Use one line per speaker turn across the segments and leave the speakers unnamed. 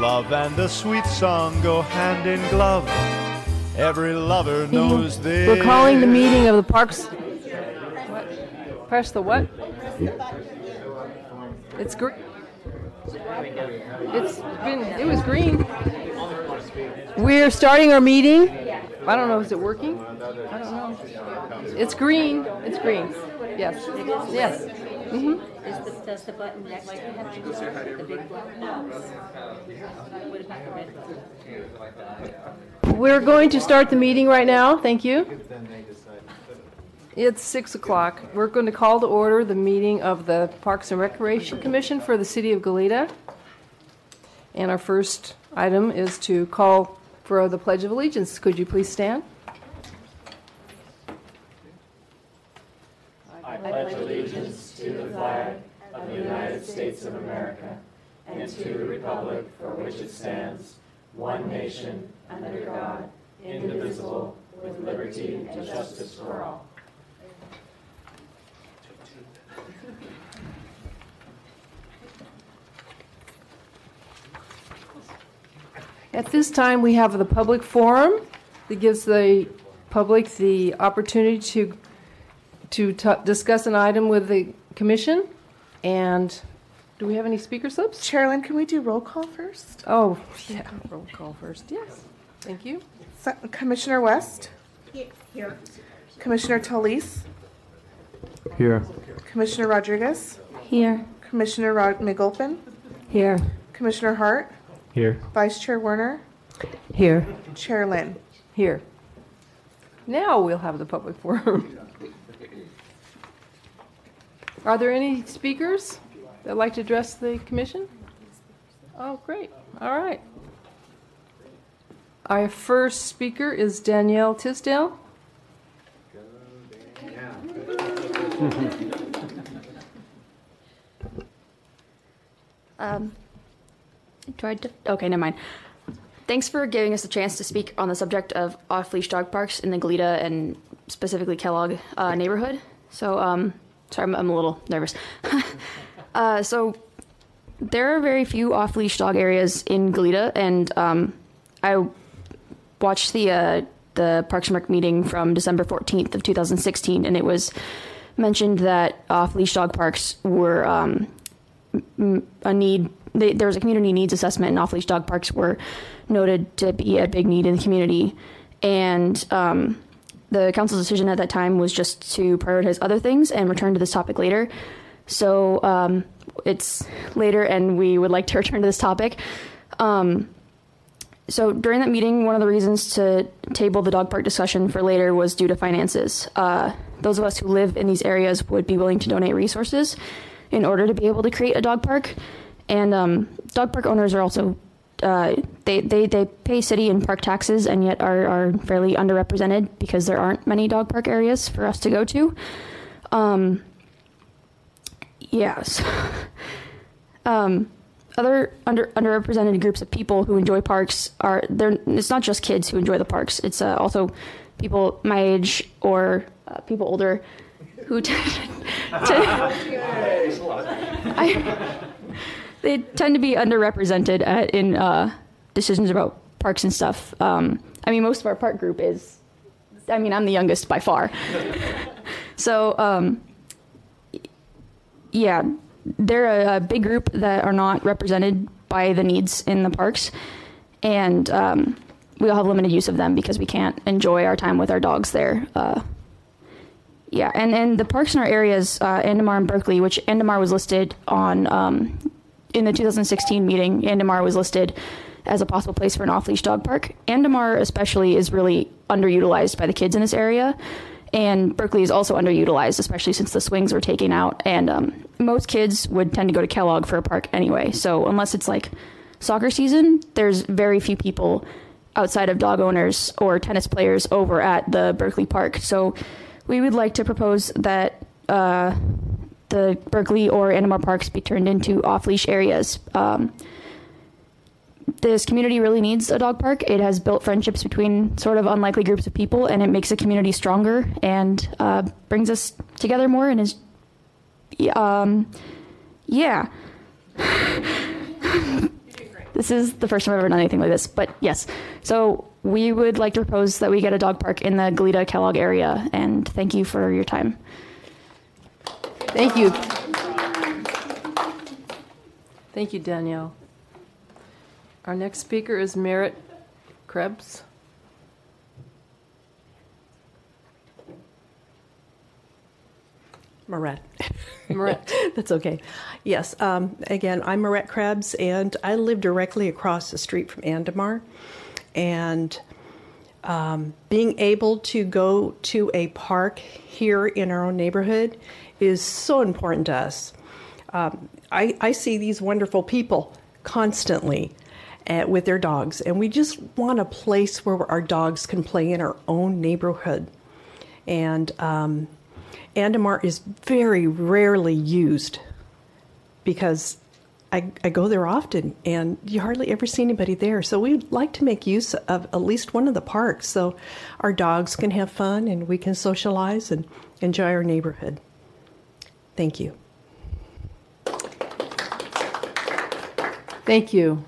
love and a sweet song go hand in glove. Every lover knows this.
We're calling the meeting of the Parks. What? Press the what? It's green. It was green. We're starting our meeting. I don't know, is it working? I don't know. It's green. It's green. Yes. Yes. Mm-hmm.
Does the button next to it have to go? The big button? No. What about the red button?
We're going to start the meeting right now. Thank you. It's 6 o'clock. We're going to call to order the meeting of the Parks and Recreation Commission for the City of Goleta. And our first item is to call for the Pledge of Allegiance. Could you please stand?
I pledge allegiance to the flag of the United States of America and to the republic for which it stands, one nation, under God, indivisible, with liberty and justice for all.
At this time, we have the public forum that gives the public the opportunity to discuss an item with the commission. And do we have any speaker slips?
Chairlyn, can we do roll call first?
Oh, yeah, roll call first. Yes. Thank you.
Commissioner West?
Here.
Commissioner Talise?
Here.
Commissioner Rodriguez?
Here.
Commissioner McGulpin?
Here.
Commissioner Hart?
Here.
Vice Chair Werner?
Here.
Chair Lynn?
Here. Now we'll have the public forum. Are there any speakers that would like to address the commission? Oh, great. All right. Our first speaker is Danielle Tisdale.
Okay, never mind. Thanks for giving us a chance to speak on the subject of off-leash dog parks in the Goleta and specifically Kellogg neighborhood. So, sorry, I'm a little nervous. So, there are very few off-leash dog areas in Goleta, and I watched the Parks and Rec meeting from December 14th of 2016, and it was mentioned that off-leash dog parks were a need. There was a community needs assessment, and off-leash dog parks were noted to be a big need in the community. And the council's decision at that time was just to prioritize other things and return to this topic later. So it's later, and we would like to return to this topic. So during that meeting, one of the reasons to table the dog park discussion for later was due to finances. Those of us who live in these areas would be willing to donate resources in order to be able to create a dog park. And dog park owners are also, they pay city and park taxes and yet are fairly underrepresented because there aren't many dog park areas for us to go to. Yes. Other underrepresented groups of people who enjoy parks it's not just kids who enjoy the parks. It's also people my age or people older who they tend to be underrepresented in decisions about parks and stuff. I mean, most of our park group is, I'm the youngest by far. So, yeah, they're a big group that are not represented by the needs in the parks. And we all have limited use of them because we can't enjoy our time with our dogs there. Yeah, and the parks in our areas, Andamar and Berkeley, which Andamar was listed on, in the 2016 meeting, Andamar was listed as a possible place for an off-leash dog park. Andamar especially is really underutilized by the kids in this area, and Berkeley is also underutilized, especially since the swings were taken out, and most kids would tend to go to Kellogg for a park anyway, so unless it's like soccer season, there's very few people outside of dog owners or tennis players over at the Berkeley Park. So we would like to propose that the Berkeley or Andamar parks be turned into off-leash areas. This community really needs a dog park. It has built friendships between sort of unlikely groups of people, and it makes the community stronger and brings us together more and is, yeah. This is the first time I've ever done anything like this, but yes. So we would like to propose that we get a dog park in the Goleta Kellogg area, and thank you for your time.
Thank you. Thank you, Danielle. Our next speaker is Merritt Krebs.
Marette.
Marette.
That's okay. Yes, again, I'm Marette Krebs, and I live directly across the street from Andamar. And being able to go to a park here in our own neighborhood is so important to us. I see these wonderful people constantly with their dogs, and we just want a place where our dogs can play in our own neighborhood. And Andamar is very rarely used because I go there often, and you hardly ever see anybody there. So we'd like to make use of at least one of the parks so our dogs can have fun and we can socialize and enjoy our neighborhood. Thank you.
Thank you.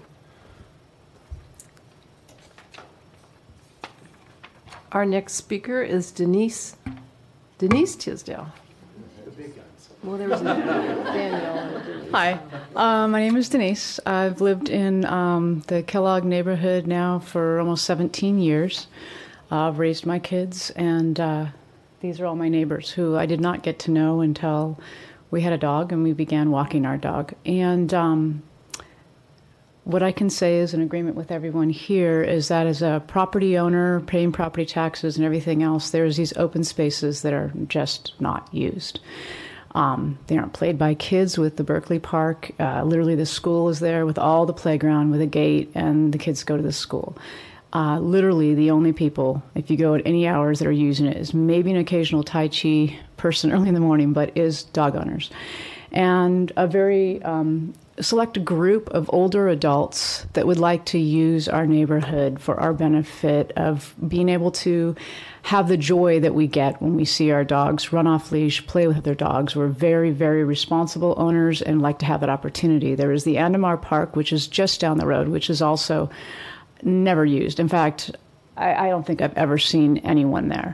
Our next speaker is Denise Tisdale. Well, there was Danielle.
Hi, my name is Denise. I've lived in the Kellogg neighborhood now for almost 17 years. I've raised my kids, and these are all my neighbors who I did not get to know until we had a dog and we began walking our dog. And what I can say is in agreement with everyone here is that as a property owner, paying property taxes and everything else, there's these open spaces that are just not used. They aren't played by kids with the Berkeley Park. Literally the school is there with all the playground with a gate, and the kids go to the school. Literally the only people, if you go at any hours, that are using it is maybe an occasional Tai Chi person early in the morning, but is dog owners. And a very select group of older adults that would like to use our neighborhood for our benefit of being able to have the joy that we get when we see our dogs run off leash, play with other dogs. We're very, very responsible owners and like to have that opportunity. There is the Andamar Park, which is just down the road, which is also never used. In fact, I don't think I've ever seen anyone there.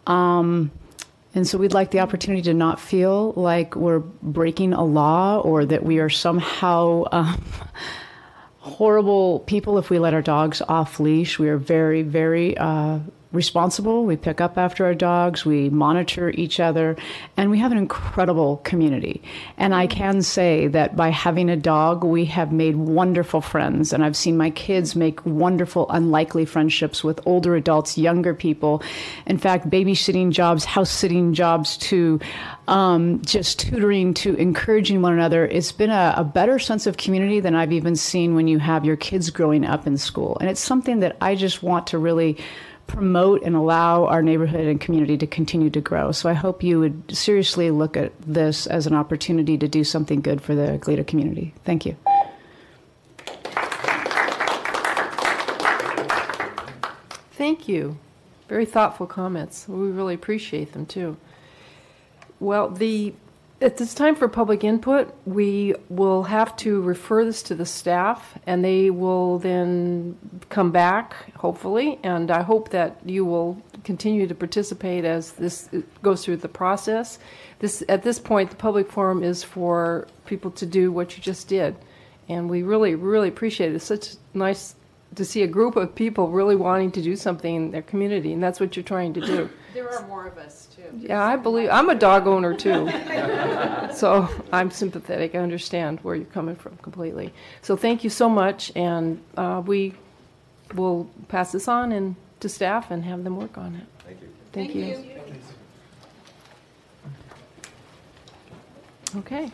And so we'd like the opportunity to not feel like we're breaking a law or that we are somehow horrible people if we let our dogs off leash. We are very, very responsible. We pick up after our dogs. We monitor each other. And we have an incredible community. And I can say that by having a dog, we have made wonderful friends. And I've seen my kids make wonderful, unlikely friendships with older adults, younger people. In fact, babysitting jobs, house sitting jobs, to just tutoring, to encouraging one another. It's been a better sense of community than I've even seen when you have your kids growing up in school. And it's something that I just want to really promote and allow our neighborhood and community to continue to grow. So I hope you would seriously look at this as an opportunity to do something good for the Goleta community. Thank you.
Thank you. Very thoughtful comments. We really appreciate them too. Well, at this time for public input, we will have to refer this to the staff, and they will then come back, hopefully, and I hope that you will continue to participate as this goes through the process. At this point, the public forum is for people to do what you just did, and we really, really appreciate it. It's such nice to see a group of people really wanting to do something in their community, and that's what you're trying to do.
There are more of us, too.
Yeah, I believe. I'm a dog owner, too. So I'm sympathetic. I understand where you're coming from completely. So thank you so much, and we will pass this on to staff and have them work on it. Thank you. Thank you. Okay.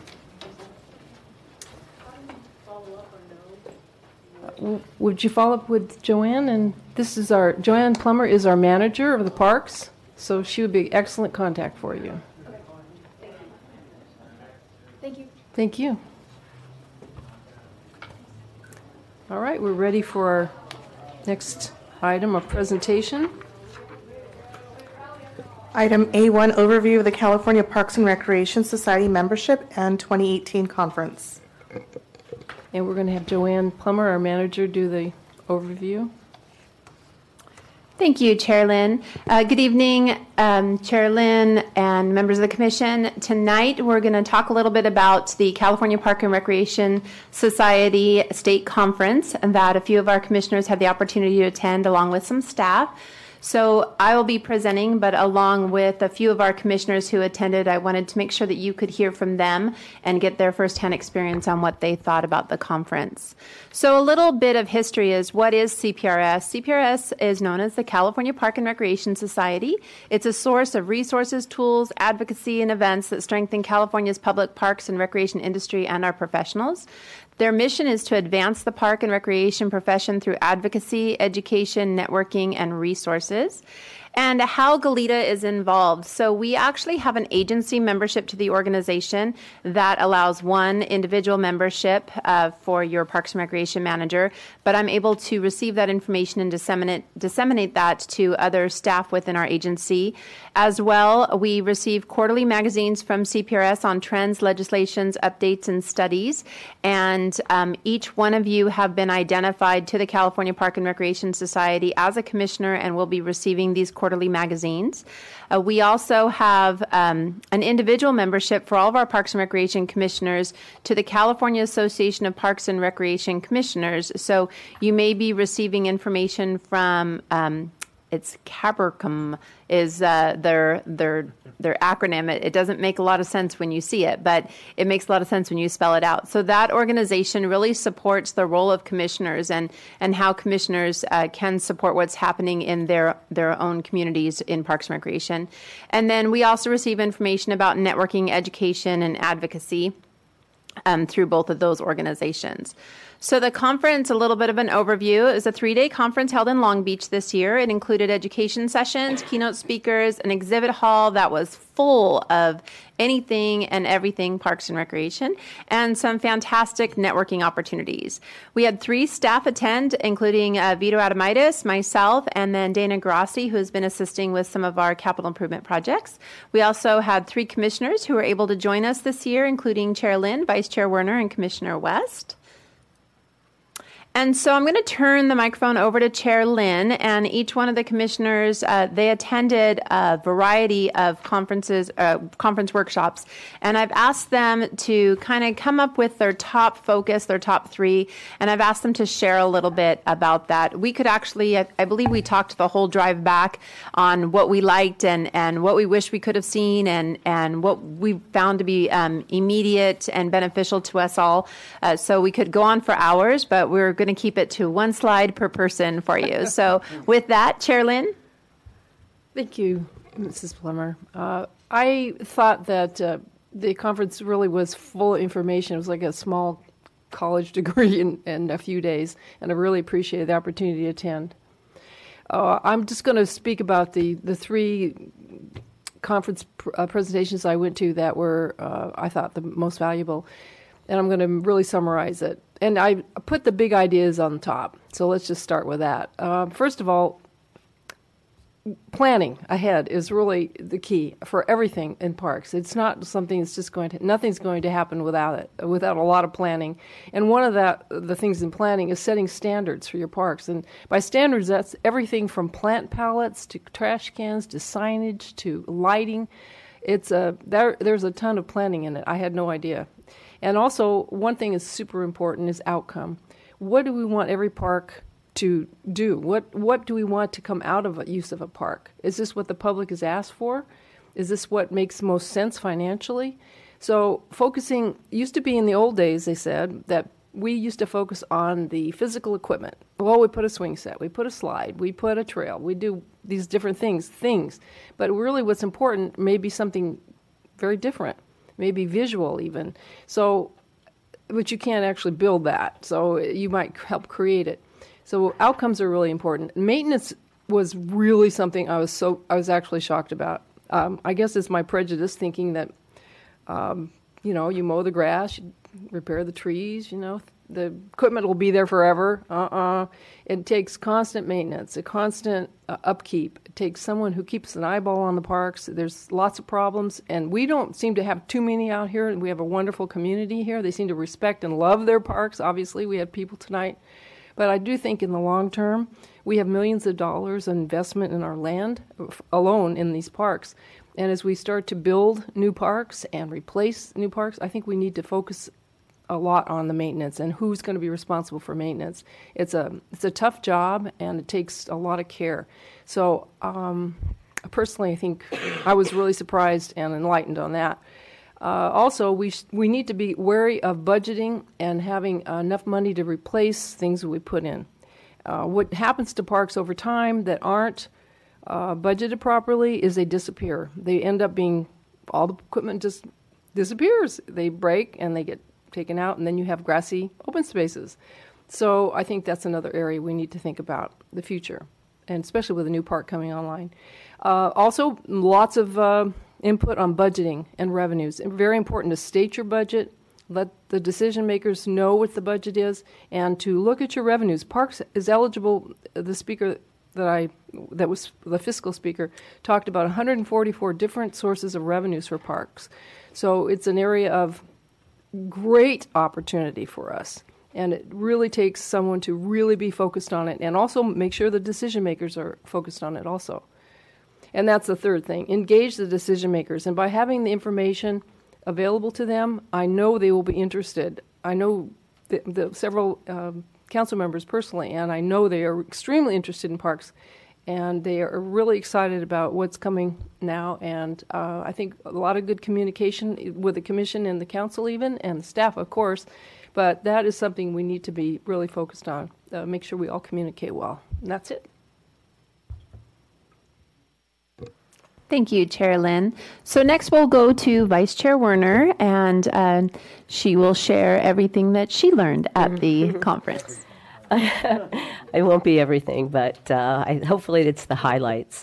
Would you follow up with Joanne? And Joanne Plummer is our manager of the parks, so she would be excellent contact for you.
Thank you.
Thank you. All right, we're ready for our next item of presentation.
Item A1, overview of the California Parks and Recreation Society membership and 2018 conference.
And we're going to have Joanne Plummer, our manager, do the overview.
Thank you, Chair Lynn. Good evening, Chair Lynn and members of the Commission. Tonight, we're going to talk a little bit about the California Park and Recreation Society State Conference that a few of our commissioners had the opportunity to attend along with some staff. So I will be presenting, but along with a few of our commissioners who attended, I wanted to make sure that you could hear from them and get their firsthand experience on what they thought about the conference. So a little bit of history is, what is CPRS? CPRS is known as the California Park and Recreation Society. It's a source of resources, tools, advocacy, and events that strengthen California's public parks and recreation industry and our professionals. Their mission is to advance the park and recreation profession through advocacy, education, networking, and resources. And how Goleta is involved. So we actually have an agency membership to the organization that allows one individual membership for your Parks and Recreation manager, but I'm able to receive that information and disseminate that to other staff within our agency. As well, we receive quarterly magazines from CPRS on trends, legislations, updates, and studies. And each one of you have been identified to the California Park and Recreation Society as a commissioner and will be receiving these quarterly magazines. We also have an individual membership for all of our Parks and Recreation commissioners to the California Association of Parks and Recreation Commissioners. So you may be receiving information from it's CAPRCOM is their acronym. It doesn't make a lot of sense when you see it, but it makes a lot of sense when you spell it out. So that organization really supports the role of commissioners and how commissioners can support what's happening in their own communities in Parks and Recreation. And then we also receive information about networking, education, and advocacy through both of those organizations. So the conference, a little bit of an overview. It was a 3-day conference held in Long Beach this year. It included education sessions, keynote speakers, an exhibit hall that was full of anything and everything Parks and Recreation, and some fantastic networking opportunities. We had 3 staff attend, including Vito Adamitis, myself, and then Dana Grassi, who has been assisting with some of our capital improvement projects. We also had 3 commissioners who were able to join us this year, including Chair Lynn, Vice Chair Werner, and Commissioner West. And so I'm going to turn the microphone over to Chair Lynn, and each one of the commissioners, they attended a variety of conference workshops, and I've asked them to kind of come up with their top focus, their top 3, and I've asked them to share a little bit about that. We could actually, I believe we talked the whole drive back on what we liked and what we wish we could have seen and what we found to be immediate and beneficial to us all. So we could go on for hours, but we're going to keep it to 1 slide per person for you. So with that, Chair Lynn.
Thank you, Mrs. Plummer. I thought that the conference really was full of information. It was like a small college degree in a few days, and I really appreciated the opportunity to attend. I'm just going to speak about the 3 conference presentations I went to that were, I thought, the most valuable, and I'm going to really summarize it. And I put the big ideas on the top, so let's just start with that. First of all, planning ahead is really the key for everything in parks. It's not something that's just nothing's going to happen without a lot of planning. And one of the things in planning is setting standards for your parks. And by standards, that's everything from plant palettes to trash cans to signage to lighting. There's a ton of planning in it. I had no idea. And also, one thing is super important is outcome. What do we want every park to do? What do we want to come out of a use of a park? Is this what the public has asked for? Is this what makes most sense financially? So focusing, used to be in the old days, they said, that we used to focus on the physical equipment. Well, we put a swing set, we put a slide, we put a trail, we do these different things. But really what's important may be something very different. Maybe visual even. So, but you can't actually build that. So you might help create it. So outcomes are really important. Maintenance was really something I was actually shocked about. I guess it's my prejudice thinking that, you mow the grass, you repair the trees, the equipment will be there forever. It takes constant maintenance, a constant upkeep. It takes someone who keeps an eyeball on the parks. There's lots of problems, and we don't seem to have too many out here. We have a wonderful community here. They seem to respect and love their parks. Obviously, we had people tonight. But I do think in the long term, we have millions of dollars in investment in our land alone in these parks. And as we start to build new parks and replace new parks, I think we need to focus a lot on the maintenance and who's going to be responsible for maintenance. It's a tough job, and it takes a lot of care. So personally, I think I was really surprised and enlightened on that. Also, we need to be wary of budgeting and having enough money to replace things that we put in. What happens to parks over time that aren't budgeted properly is they disappear. They end up being, all the equipment just disappears. They break and they get taken out, and then you have grassy open spaces. So I think that's another area we need to think about the future, and especially with a new park coming online. Also, lots of input on budgeting and revenues. It's very important to state your budget, let the decision makers know what the budget is, and to look at your revenues. Parks is eligible. The speaker that was the fiscal speaker talked about 144 different sources of revenues for parks. So it's an area of great opportunity for us, and it really takes someone to really be focused on it, and also make sure the decision makers are focused on it also. And that's the third thing, engage the decision makers, and by having the information available to them, I know they will be interested. I know the several council members personally, and I know they are extremely interested in parks, and they are really excited about what's coming now. And I think a lot of good communication with the commission and the council even, and the staff, of course, but that is something we need to be really focused on, make sure we all communicate well. And that's it.
Thank you, Chair Lynn. So next we'll go to Vice Chair Werner, and she will share everything that she learned at the conference.
It won't be everything, but hopefully it's the highlights.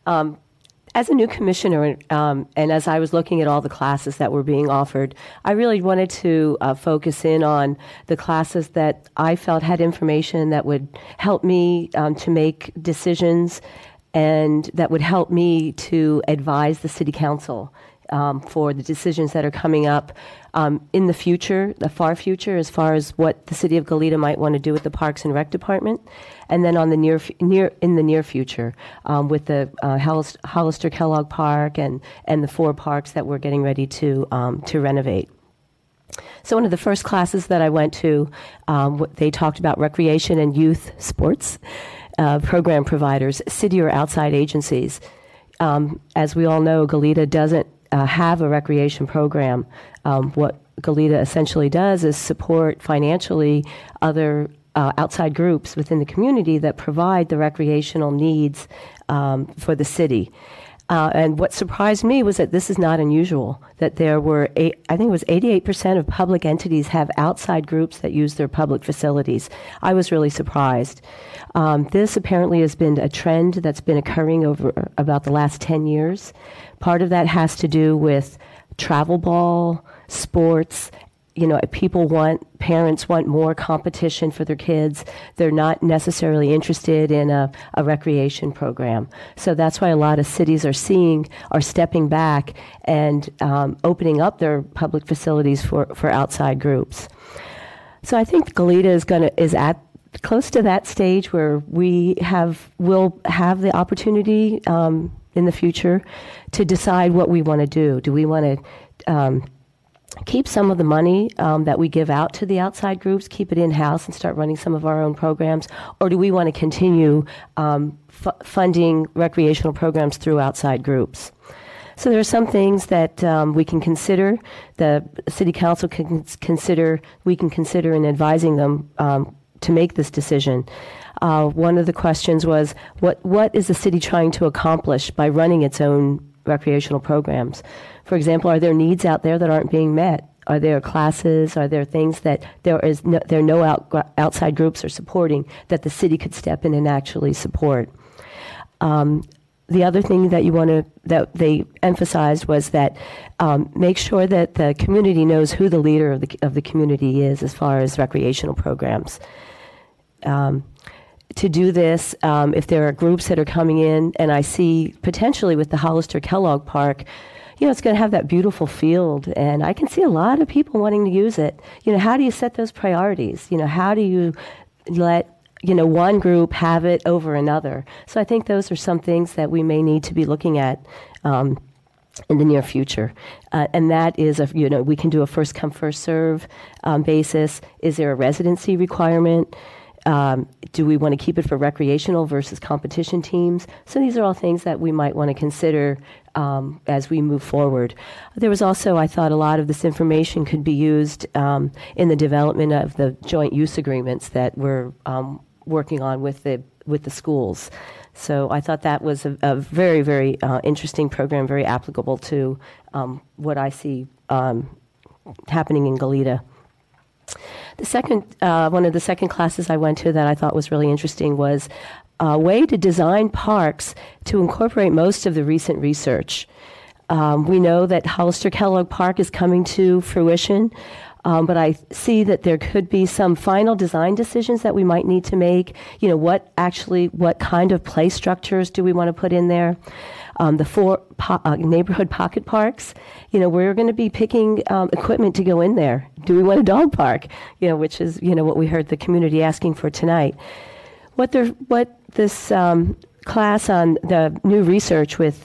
As a new commissioner, and as I was looking at all the classes that were being offered, I really wanted to focus in on the classes that I felt had information that would help me to make decisions, and that would help me to advise the City Council for the decisions that are coming up in the future, the far future, as far as what the City of Goleta might want to do with the Parks and Rec Department, and then on the in the near future with the Hollister Kellogg Park and the 4 parks that we're getting ready to renovate. So one of the first classes that I went to, they talked about recreation and youth sports. Program providers, city or outside agencies. As we all know, Goleta doesn't have a recreation program. What Goleta essentially does is support financially other outside groups within the community that provide the recreational needs for the city. And what surprised me was that this is not unusual, that there were, I think it was 88% of public entities have outside groups that use their public facilities. I was really surprised. This apparently has been a trend that's been occurring over about the last 10 years. Part of that has to do with travel ball, sports. You know, parents want more competition for their kids. They're not necessarily interested in a recreation program. So that's why a lot of cities are stepping back and opening up their public facilities for outside groups. So I think Goleta is at close to that stage where will have the opportunity in the future to decide what we want to do. Do we want to keep some of the money that we give out to the outside groups, keep it in-house and start running some of our own programs? Or do we want to continue funding recreational programs through outside groups? So there are some things that we can consider, the City Council we can consider in advising them to make this decision. One of the questions was, what is the city trying to accomplish by running its own recreational programs? For example, are there needs out there that aren't being met? Are there classes? Are there things that there are no outside groups are supporting that the city could step in and actually support? the other thing that they emphasized was that make sure that the community knows who the leader of the community is as far as recreational programs. To do this, if there are groups that are coming in, and I see potentially with the Hollister Kellogg Park, it's going to have that beautiful field, and I can see a lot of people wanting to use it. How do you set those priorities? How do you let one group have it over another? So I think those are some things that we may need to be looking at in the near future. And that is, we can do a first come, first serve basis. Is there a residency requirement? Do we want to keep it for recreational versus competition teams? So these are all things that we might want to consider as we move forward. There was also, I thought, a lot of this information could be used in the development of the joint use agreements that we're working on with the schools. So I thought that was a very, very interesting program, very applicable to what I see happening in Goleta. The second, one of the second classes I went to that I thought was really interesting was a way to design parks to incorporate most of the recent research. We know that Hollister Kellogg Park is coming to fruition, but I see that there could be some final design decisions that we might need to make. What kind of play structures do we want to put in there? The 4 neighborhood pocket parks, we're going to be picking equipment to go in there. Do we want a dog park? Which is, what we heard the community asking for tonight. What this class on the new research with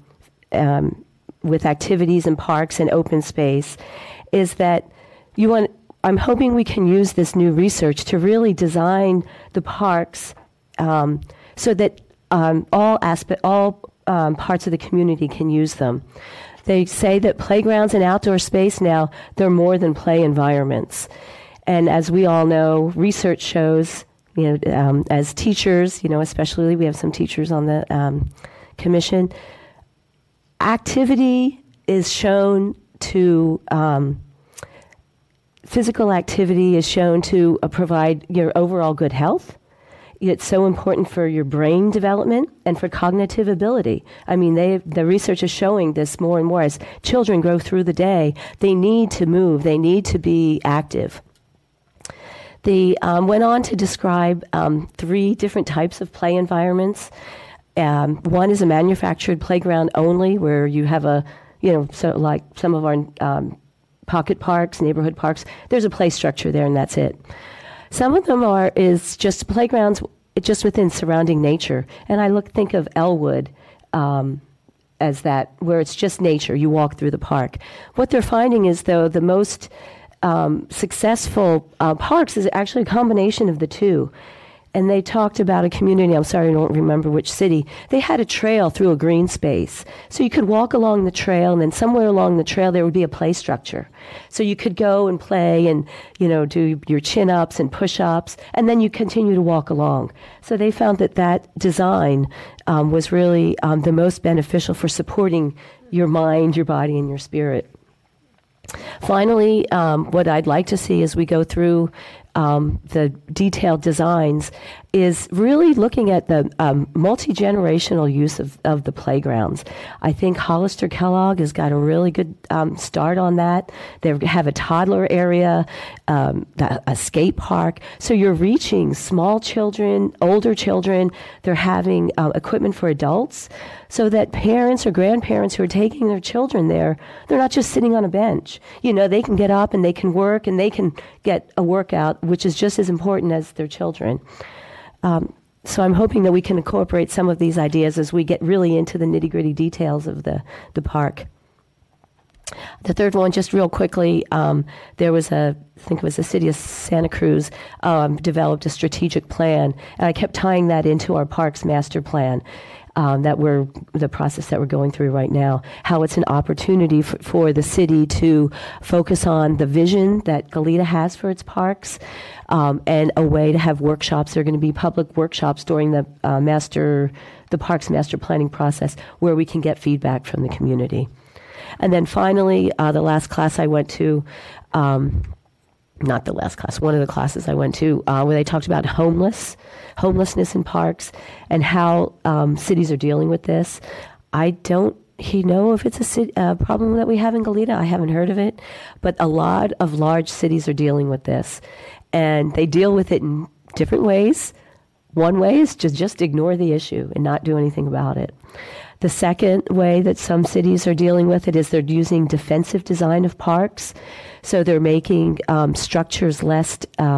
activities and parks and open space is that I'm hoping we can use this new research to really design the parks so that all parts of the community can use them. They say that playgrounds and outdoor space now, they're more than play environments. And as we all know, research shows, as teachers, especially we have some teachers on the commission, activity is shown to, physical activity is shown to provide your overall good health. It's so important for your brain development and for cognitive ability. I mean, the research is showing this more and more. As children grow through the day, they need to move. They need to be active. They went on to describe 3 different types of play environments. One is a manufactured playground only, where you have so like some of our pocket parks, neighborhood parks, there's a play structure there and that's it. Some of them is just playgrounds just within surrounding nature. And I think of Elwood as that, where it's just nature. You walk through the park. What they're finding is, though, the most successful parks is actually a combination of the two. And they talked about a community, I'm sorry I don't remember which city, they had a trail through a green space. So you could walk along the trail, and then somewhere along the trail there would be a play structure. So you could go and play and, do your chin-ups and push-ups, and then you continue to walk along. So they found that design was really the most beneficial for supporting your mind, your body, and your spirit. Finally, what I'd like to see as we go through the detailed designs is really looking at the multi-generational use of the playgrounds. I think Hollister Kellogg has got a really good start on that. They have a toddler area, a skate park. So you're reaching small children, older children. They're having equipment for adults so that parents or grandparents who are taking their children there, they're not just sitting on a bench. They can get up and they can work and they can get a workout, which is just as important as their children. So I'm hoping that we can incorporate some of these ideas as we get really into the nitty-gritty details of the park. The third one, just real quickly, there was I think it was the city of Santa Cruz, developed a strategic plan, and I kept tying that into our parks master plan. The process that we're going through right now, how it's an opportunity for the city to focus on the vision that Goleta has for its parks, and a way to have workshops. There are going to be public workshops during the parks master planning process where we can get feedback from the community. And then finally, the last class I went to, not the last class, one of the classes I went to, where they talked about homelessness in parks and how cities are dealing with this. I don't know if it's a problem that we have in Goleta. I haven't heard of it, but a lot of large cities are dealing with this, and they deal with it in different ways. One way is to just ignore the issue and not do anything about it. The second way that some cities are dealing with it is they're using defensive design of parks. So they're making structures less,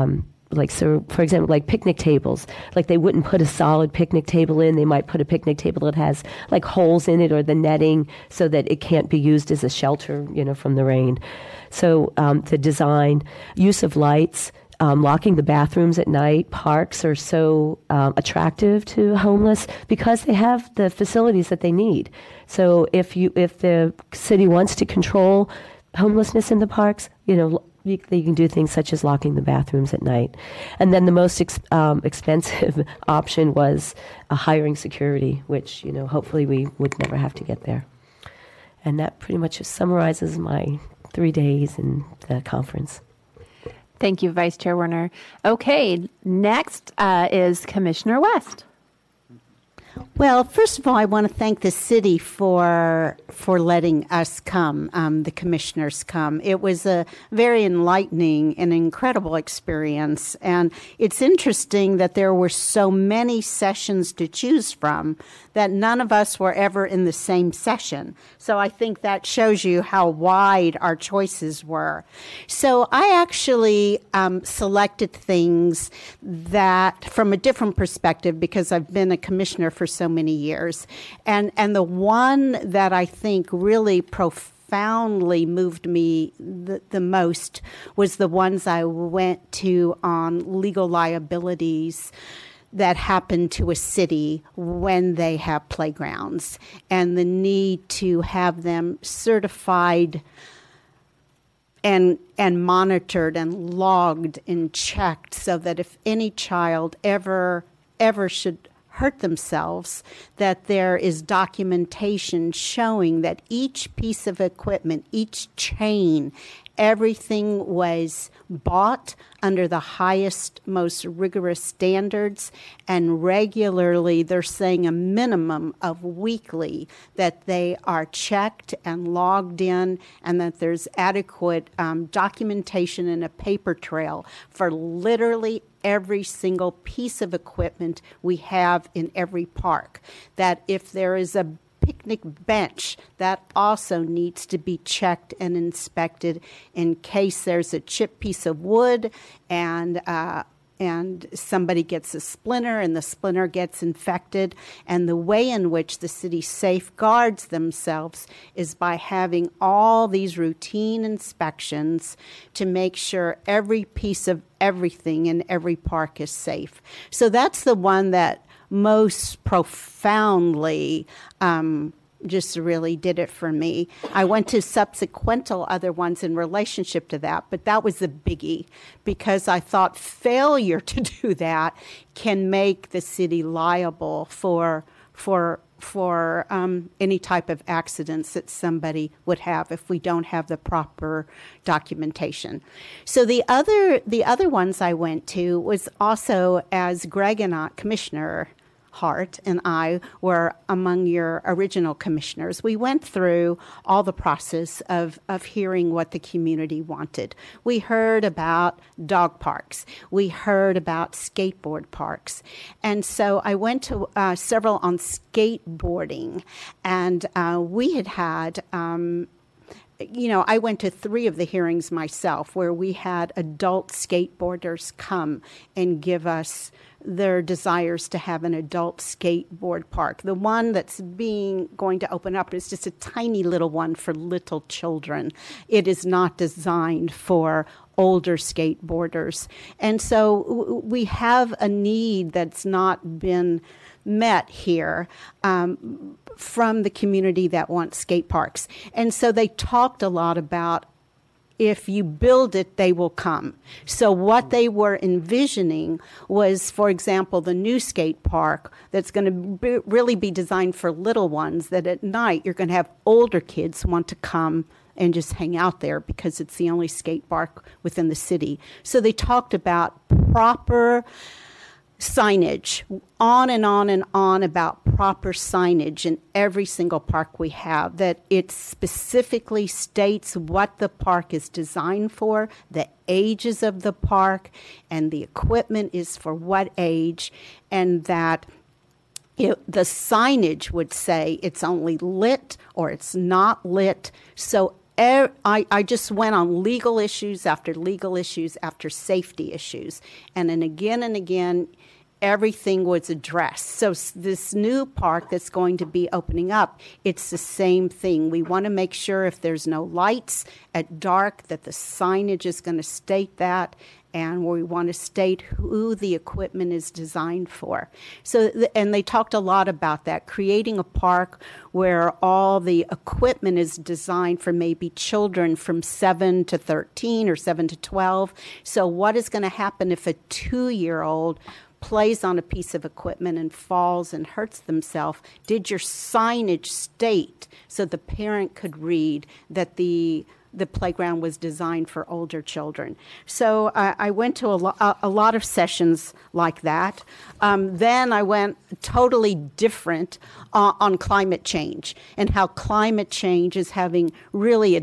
so for example, like picnic tables. Like they wouldn't put a solid picnic table in. They might put a picnic table that has like holes in it or the netting so that it can't be used as a shelter, from the rain. So the design, use of lights, locking the bathrooms at night. Parks are so attractive to homeless because they have the facilities that they need. So if the city wants to control homelessness in the parks, they can do things such as locking the bathrooms at night. And then the most expensive option was hiring security, which hopefully we would never have to get there. And that pretty much summarizes my 3 days in the conference.
Thank you, Vice Chair Werner. Okay, next is Commissioner West.
Well, first of all, I want to thank the city for letting us come, the commissioners come. It was a very enlightening and incredible experience. And it's interesting that there were so many sessions to choose from that none of us were ever in the same session. So I think that shows you how wide our choices were. So I actually selected things that from a different perspective because I've been a commissioner for so many years. And the one that I think really profoundly moved me the most was the ones I went to on legal liabilities that happen to a city when they have playgrounds and the need to have them certified and monitored and logged and checked so that if any child ever should hurt themselves, that there is documentation showing that each piece of equipment, each chain, everything was bought under the highest, most rigorous standards, and regularly they're saying a minimum of weekly that they are checked and logged in, and that there's adequate documentation and a paper trail for literally every single piece of equipment we have in every park. That if there is a picnic bench, that also needs to be checked and inspected in case there's a chipped piece of wood and somebody gets a splinter and the splinter gets infected. And the way in which the city safeguards themselves is by having all these routine inspections to make sure every piece of everything in every park is safe. So that's the one that most profoundly just really did it for me. I went to subsequental other ones in relationship to that, but that was the biggie because I thought failure to do that can make the city liable for any type of accidents that somebody would have if we don't have the proper documentation. So the other ones I went to was also as Greg and I, Commissioner Hart and I were among your original commissioners. We went through all the process of hearing what the community wanted. We heard about dog parks. We heard about skateboard parks. And so I went to several on skateboarding, and we had I went to 3 of the hearings myself where we had adult skateboarders come and give us their desires to have an adult skateboard park. The one that's going to open up is just a tiny little one for little children. It is not designed for older skateboarders. And so we have a need that's not been met here from the community that wants skate parks. And so they talked a lot about if you build it, they will come. So what they were envisioning was, for example, the new skate park that's going to really be designed for little ones, that at night you're going to have older kids want to come and just hang out there because it's the only skate park within the city. So they talked about proper signage, on and on and on about proper signage in every single park we have, that it specifically states what the park is designed for, the ages of the park, and the equipment is for what age, and that the signage would say it's only lit or it's not lit. So I just went on legal issues after safety issues. And then again and again, everything was addressed. So this new park that's going to be opening up, it's the same thing. We want to make sure if there's no lights at dark that the signage is going to state that, and we want to state who the equipment is designed for. So, and they talked a lot about that, creating a park where all the equipment is designed for maybe children from 7 to 13 or 7 to 12. So what is going to happen if a 2-year-old plays on a piece of equipment and falls and hurts themselves? Did your signage state so the parent could read that the playground was designed for older children? So I went to a lot of sessions like that. Then I went totally different on climate change and how climate change is having really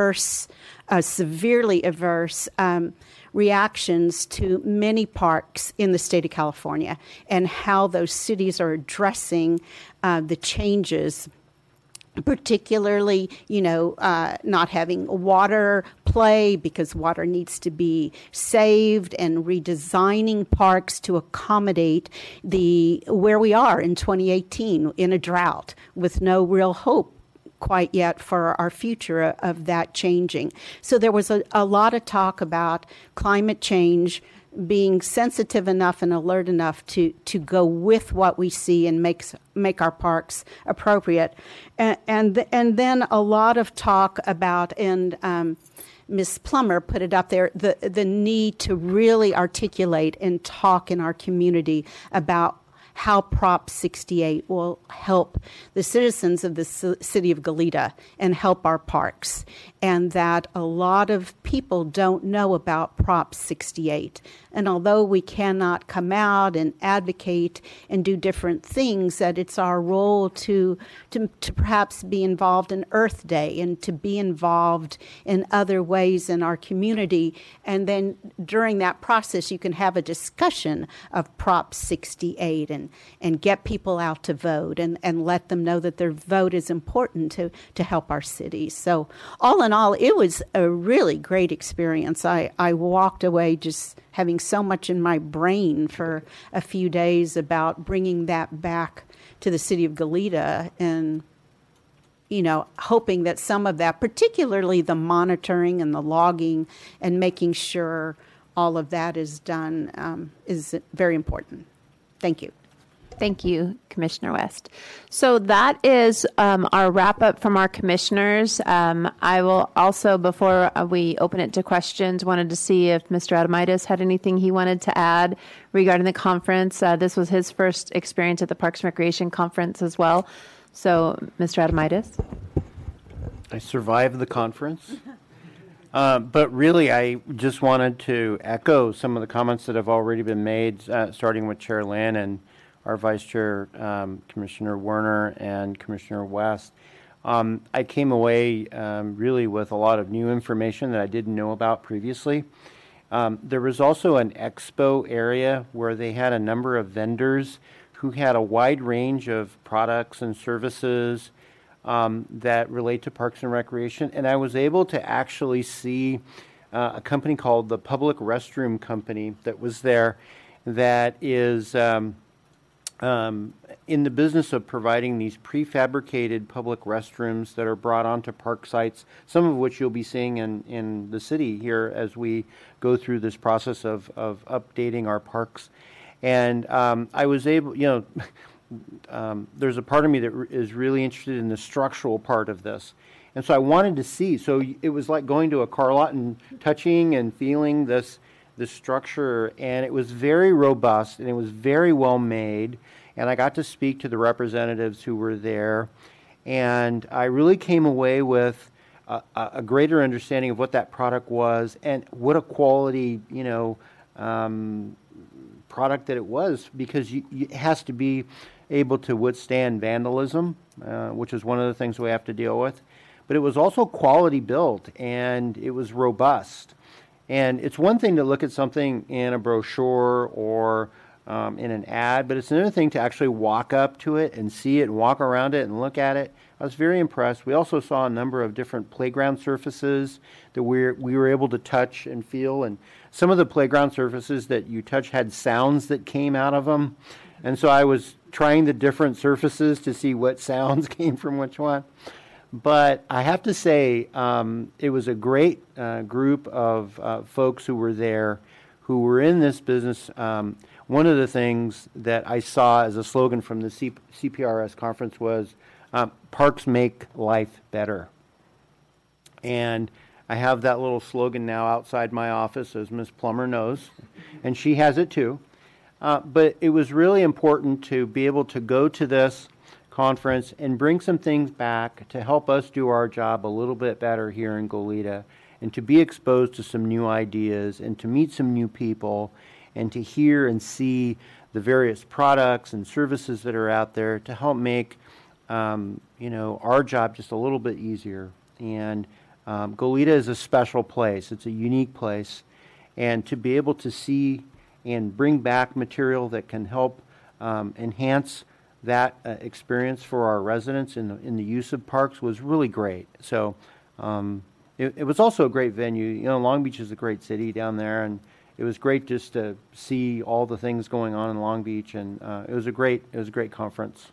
severely adverse reactions to many parks in the state of California, and how those cities are addressing the changes, particularly, not having water play because water needs to be saved, and redesigning parks to accommodate where we are in 2018 in a drought with no real hope quite yet for our future of that changing. So there was a lot of talk about climate change, being sensitive enough and alert enough to go with what we see and make our parks appropriate. And then a lot of talk about, and Ms. Plummer put it up there, the need to really articulate and talk in our community about how Prop 68 will help the citizens of the city of Goleta and help our parks, and that a lot of people don't know about Prop 68. And although we cannot come out and advocate and do different things, that it's our role to perhaps be involved in Earth Day and to be involved in other ways in our community. And then during that process, you can have a discussion of Prop 68 and get people out to vote and let them know that their vote is important to help our city. So all in all, it was a really great experience. I walked away just having so much in my brain for a few days about bringing that back to the city of Goleta, and hoping that some of that, particularly the monitoring and the logging and making sure all of that is done, is very important. Thank you.
Thank you, Commissioner West. So that is our wrap up from our commissioners. I will also, before we open it to questions, wanted to see if Mr. Adamitis had anything he wanted to add regarding the conference. This was his first experience at the Parks and Recreation Conference as well. So, Mr. Adamitis.
I survived the conference. But really, I just wanted to echo some of the comments that have already been made, starting with Chair Lynn and our Vice Chair, Commissioner Werner, and Commissioner West. I came away really with a lot of new information that I didn't know about previously. There was also an expo area where they had a number of vendors who had a wide range of products and services that relate to Parks and Recreation. And I was able to actually see a company called the Public Restroom Company that was there, that is in the business of providing these prefabricated public restrooms that are brought onto park sites, some of which you'll be seeing in the city here as we go through this process of updating our parks. And I was able, there's a part of me that is really interested in the structural part of this. And so I wanted to see, so it was like going to a car lot and touching and feeling this structure, and it was very robust and it was very well made, and I got to speak to the representatives who were there, and I really came away with a greater understanding of what that product was and what a quality, product that it was, because it has to be able to withstand vandalism, which is one of the things we have to deal with. But it was also quality built, and it was robust. And it's one thing to look at something in a brochure or in an ad, but it's another thing to actually walk up to it and see it and walk around it and look at it. I was very impressed. We also saw a number of different playground surfaces that we were able to touch and feel, and some of the playground surfaces that you touch had sounds that came out of them. And so I was trying the different surfaces to see what sounds came from which one. But I have to say, it was a great group of folks who were there, who were in this business. One of the things that I saw as a slogan from the CPRS conference was, parks make life better. And I have that little slogan now outside my office, as Ms. Plummer knows, and she has it too. But it was really important to be able to go to this conference and bring some things back to help us do our job a little bit better here in Goleta, and to be exposed to some new ideas and to meet some new people and to hear and see the various products and services that are out there to help make our job just a little bit easier. And Goleta is a special place. It's a unique place. And to be able to see and bring back material that can help enhance that experience for our residents in the use of parks was really great. So it was also a great venue. Long Beach is a great city down there, and it was great just to see all the things going on in Long Beach, and it was a great conference.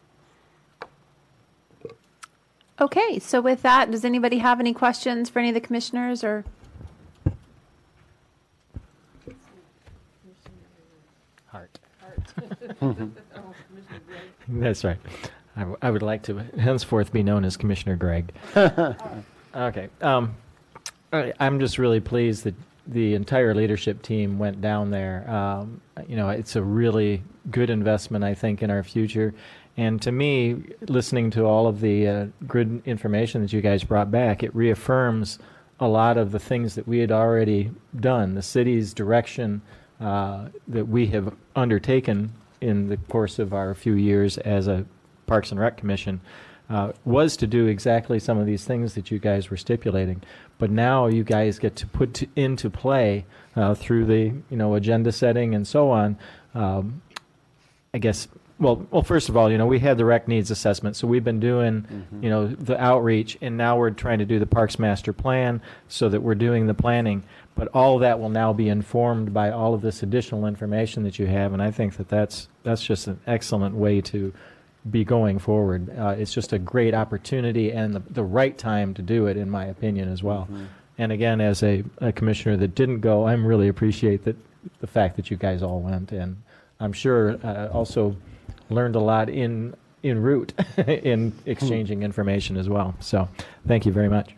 Okay, so with that, does anybody have any questions for any of the commissioners or?
Hart. That's right. I would like to henceforth be known as Commissioner Gregg. Okay. I'm just really pleased that the entire leadership team went down there. It's a really good investment, I think, in our future. And to me, listening to all of the good information that you guys brought back, it reaffirms a lot of the things that we had already done. The city's direction that we have undertaken in the course of our few years as a Parks and Rec Commission was to do exactly some of these things that you guys were stipulating. But now you guys get to put into play through the agenda setting and so on. I guess. Well, first of all, we had the rec needs assessment, so we've been doing, the outreach, and now we're trying to do the Parks Master Plan so that we're doing the planning. But all of that will now be informed by all of this additional information that you have, and I think that that's just an excellent way to be going forward. It's just a great opportunity and the right time to do it, in my opinion, as well. Mm-hmm. And again, as a commissioner that didn't go, I really appreciate the fact that you guys all went, and I'm sure also learned a lot en route in exchanging information as well. So thank you very much.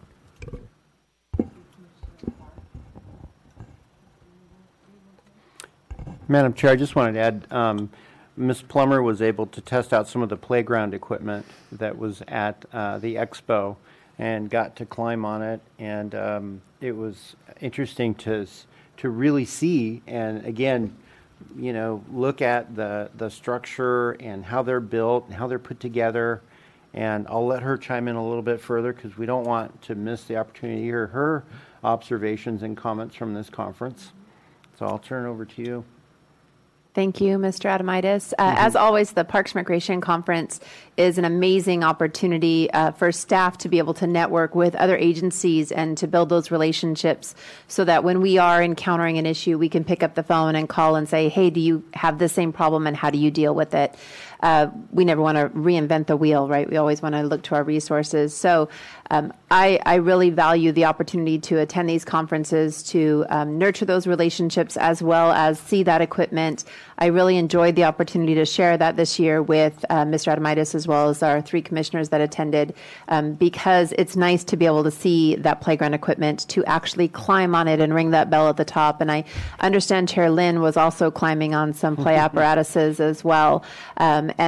Madam Chair, I just wanted to add, Ms. Plummer was able to test out some of the playground equipment that was at the expo and got to climb on it, and it was interesting to really see, and again, look at the structure and how they're built and how they're put together. And I'll let her chime in a little bit further because we don't want to miss the opportunity to hear her observations and comments from this conference. So I'll turn it over to you.
Thank you, Mr. Adamitis. As always, the Parks and Recreation Conference is an amazing opportunity for staff to be able to network with other agencies and to build those relationships so that when we are encountering an issue, we can pick up the phone and call and say, hey, do you have the same problem and how do you deal with it? We never want to reinvent the wheel, right? We always want to look to our resources. So I really value the opportunity to attend these conferences, to nurture those relationships as well as see that equipment. I really enjoyed the opportunity to share that this year with Mr. Adamitis as well as our 3 commissioners that attended because it's nice to be able to see that playground equipment, to actually climb on it and ring that bell at the top. And I understand Chair Lynn was also climbing on some play apparatuses as well. And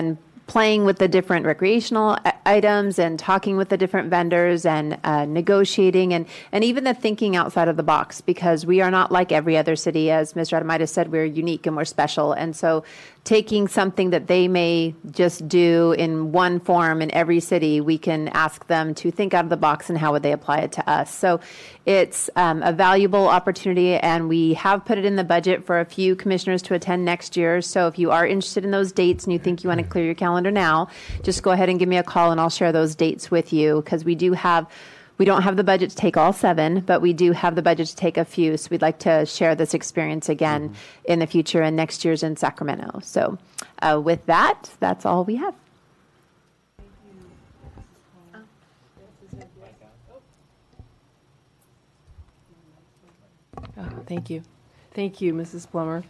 playing with the different recreational items and talking with the different vendors and negotiating and even the thinking outside of the box, because we are not like every other city. As Mr. Adamaita said, we're unique and we're special. And so taking something that they may just do in one form in every city, we can ask them to think out of the box and how would they apply it to us. So it's a valuable opportunity, and we have put it in the budget for a few commissioners to attend next year. So if you are interested in those dates and you think you want to clear your calendar now, just go ahead and give me a call and I'll share those dates with you, because we don't have the budget to take all 7, but we do have the budget to take a few. So we'd like to share this experience again in the future, and next year's in Sacramento. So with that, that's all we have.
Oh, thank you. Thank you, Mrs. Plummer.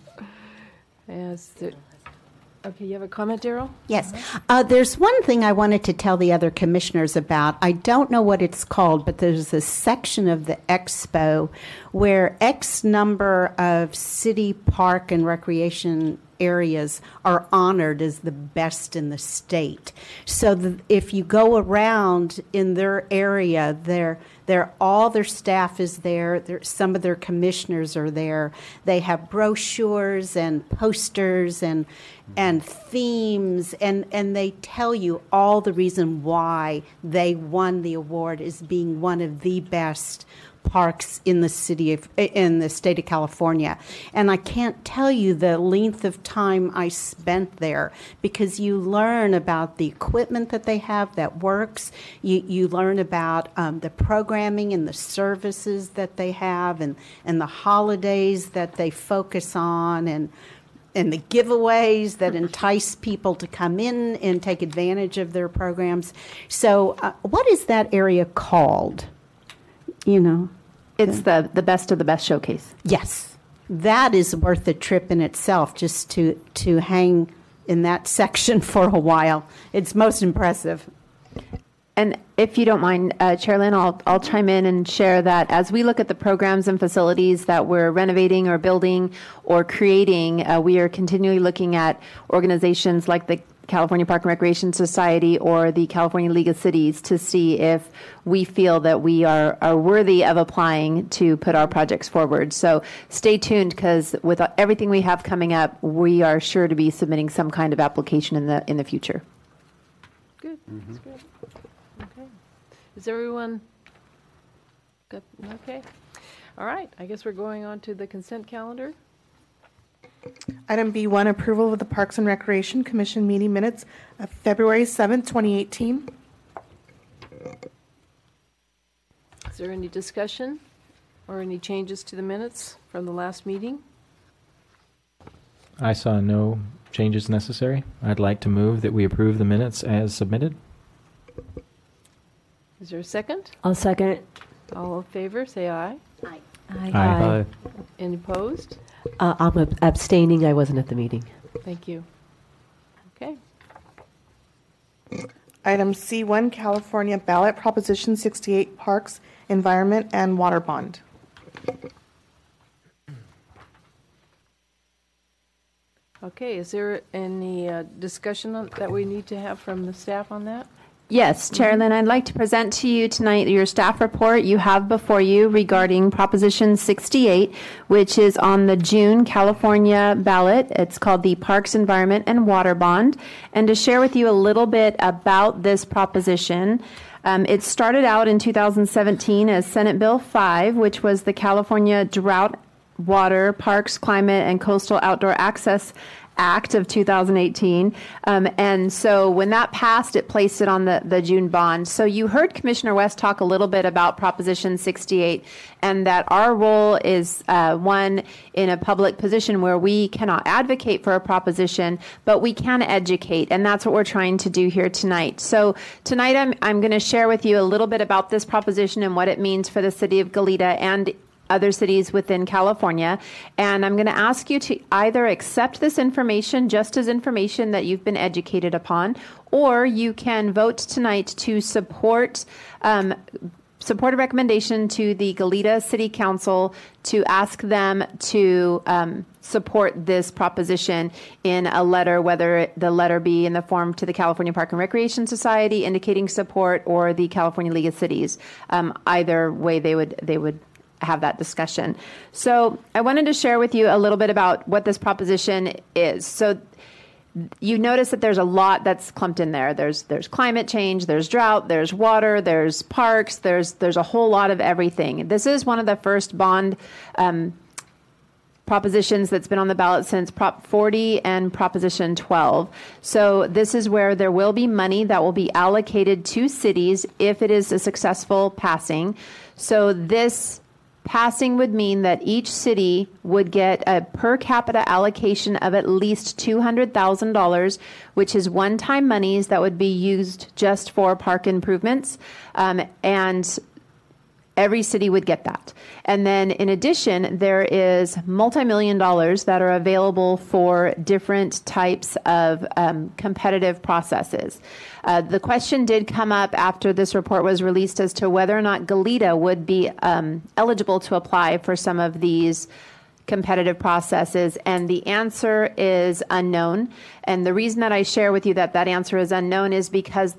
Okay, you have a comment, Daryl?
Yes. There's one thing I wanted to tell the other commissioners about. I don't know what it's called, but there's a section of the expo where X number of city park and recreation areas are honored as the best in the state. So if you go around in their area, all their staff is there. Some of their commissioners are there. They have brochures and posters and themes, and they tell you all the reason why they won the award as being one of the best parks in the state of California. And I can't tell you the length of time I spent there, because you learn about the equipment that they have that works. You learn about the programming and the services that they have, and the holidays that they focus on, and the giveaways that entice people to come in and take advantage of their programs. So what is that area called?
It's the best of the best showcase.
Yes, that is worth a trip in itself, just to hang in that section for a while. It's most impressive.
And if you don't mind, Chair Lynn, I'll chime in and share that as we look at the programs and facilities that we're renovating or building or creating, we are continually looking at organizations like the California Park and Recreation Society or the California League of Cities to see if we feel that we are worthy of applying to put our projects forward. So stay tuned, because with everything we have coming up, we are sure to be submitting some kind of application in the future.
Good. That's good. Okay. Is everyone good? Okay. All right. I guess we're going on to the consent calendar.
Item B1, approval of the Parks and Recreation Commission meeting minutes of February 7th, 2018.
Is there any discussion or any changes to the minutes from the last meeting?
I saw no changes necessary. I'd like to move that we approve the minutes as submitted.
Is there a second?
I'll second it.
All in favor, say aye.
Aye.
Aye.
Any opposed?
I'm abstaining. I wasn't at the meeting.
Thank you. Okay.
Item C1, California ballot, Proposition 68, Parks, Environment, and Water Bond.
Okay, is there any discussion that we need to have from the staff on that?
Yes, Chair Lynn, I'd like to present to you tonight your staff report you have before you regarding Proposition 68, which is on the June California ballot. It's called the Parks, Environment, and Water Bond. And to share with you a little bit about this proposition, it started out in 2017 as Senate Bill 5, which was the California Drought, Water, Parks, Climate, and Coastal Outdoor Access Act of 2018. And so when that passed, it placed it on the June bond. So you heard Commissioner West talk a little bit about Proposition 68, and that our role is one in a public position where we cannot advocate for a proposition, but we can educate. And that's what we're trying to do here tonight. So tonight I'm going to share with you a little bit about this proposition and what it means for the city of Goleta and other cities within California. And I'm going to ask you to either accept this information just as information that you've been educated upon, or you can vote tonight to support support a recommendation to the Goleta City Council to ask them to support this proposition in a letter, whether the letter be in the form to the California Park and Recreation Society indicating support, or the California League of Cities. Either way, they would have that discussion. So I wanted to share with you a little bit about what this proposition is. So you notice that there's a lot that's clumped in there. There's climate change, there's drought, there's water, there's parks, there's a whole lot of everything. This is one of the first bond propositions that's been on the ballot since Prop 40 and Proposition 12. So this is where there will be money that will be allocated to cities if it is a successful passing. So this passing would mean that each city would get a per capita allocation of at least $200,000, which is one-time monies that would be used just for park improvements, and every city would get that. And then in addition, there is multi-million dollars that are available for different types of competitive processes. The question did come up after this report was released as to whether or not Goleta would be eligible to apply for some of these competitive processes, and the answer is unknown. And the reason that I share with you that answer is unknown is because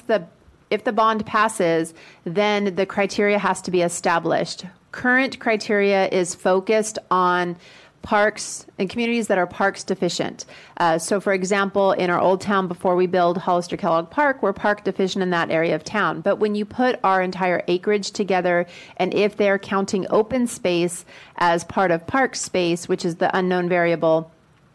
if the bond passes, then the criteria has to be established. Current criteria is focused on parks and communities that are parks deficient. So for example, in our old town, before we build Hollister Kellogg Park, we're park deficient in that area of town. But when you put our entire acreage together, and if they're counting open space as part of park space, which is the unknown variable,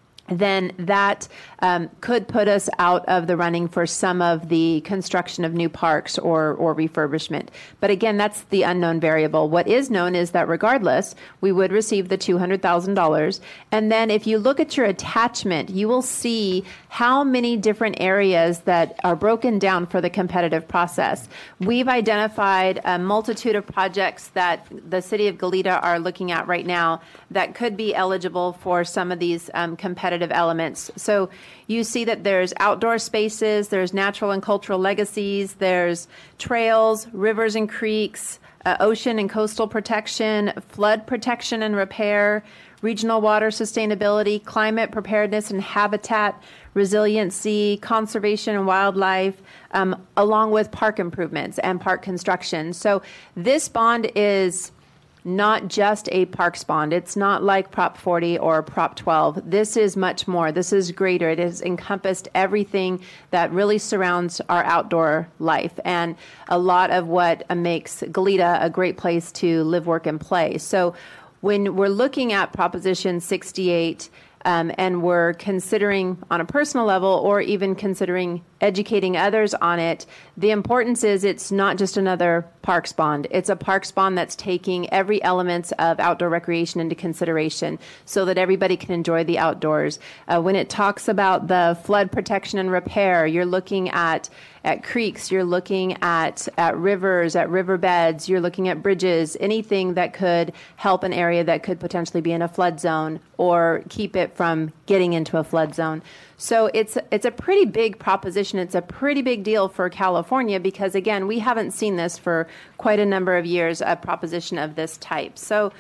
then that could put us out of the running for some of the construction of new parks or refurbishment. But again, that's the unknown variable. What is known is that regardless, we would receive the $200,000. And then if you look at your attachment, you will see how many different areas that are broken down for the competitive process. We've identified a multitude of projects that the city of Goleta are looking at right now that could be eligible for some of these competitive elements. So you see that there's outdoor spaces, there's natural and cultural legacies, there's trails, rivers and creeks, ocean and coastal protection, flood protection and repair, regional water sustainability, climate preparedness and habitat, resiliency, conservation and wildlife, along with park improvements and park construction. So this bond is not just a parks bond. It's not like Prop 40 or Prop 12. This is much more. This is greater. It has encompassed everything that really surrounds our outdoor life and a lot of what makes Goleta a great place to live, work, and play. So when we're looking at Proposition 68, and we're considering on a personal level or even considering educating others on it, the importance is it's not just another parks bond. It's a parks bond that's taking every element of outdoor recreation into consideration so that everybody can enjoy the outdoors. When it talks about the flood protection and repair, you're looking at creeks, you're looking at rivers, at riverbeds, you're looking at bridges, anything that could help an area that could potentially be in a flood zone or keep it from getting into a flood zone. So it's a pretty big proposition. It's a pretty big deal for California because, again, we haven't seen this for quite a number of years, a proposition of this type. So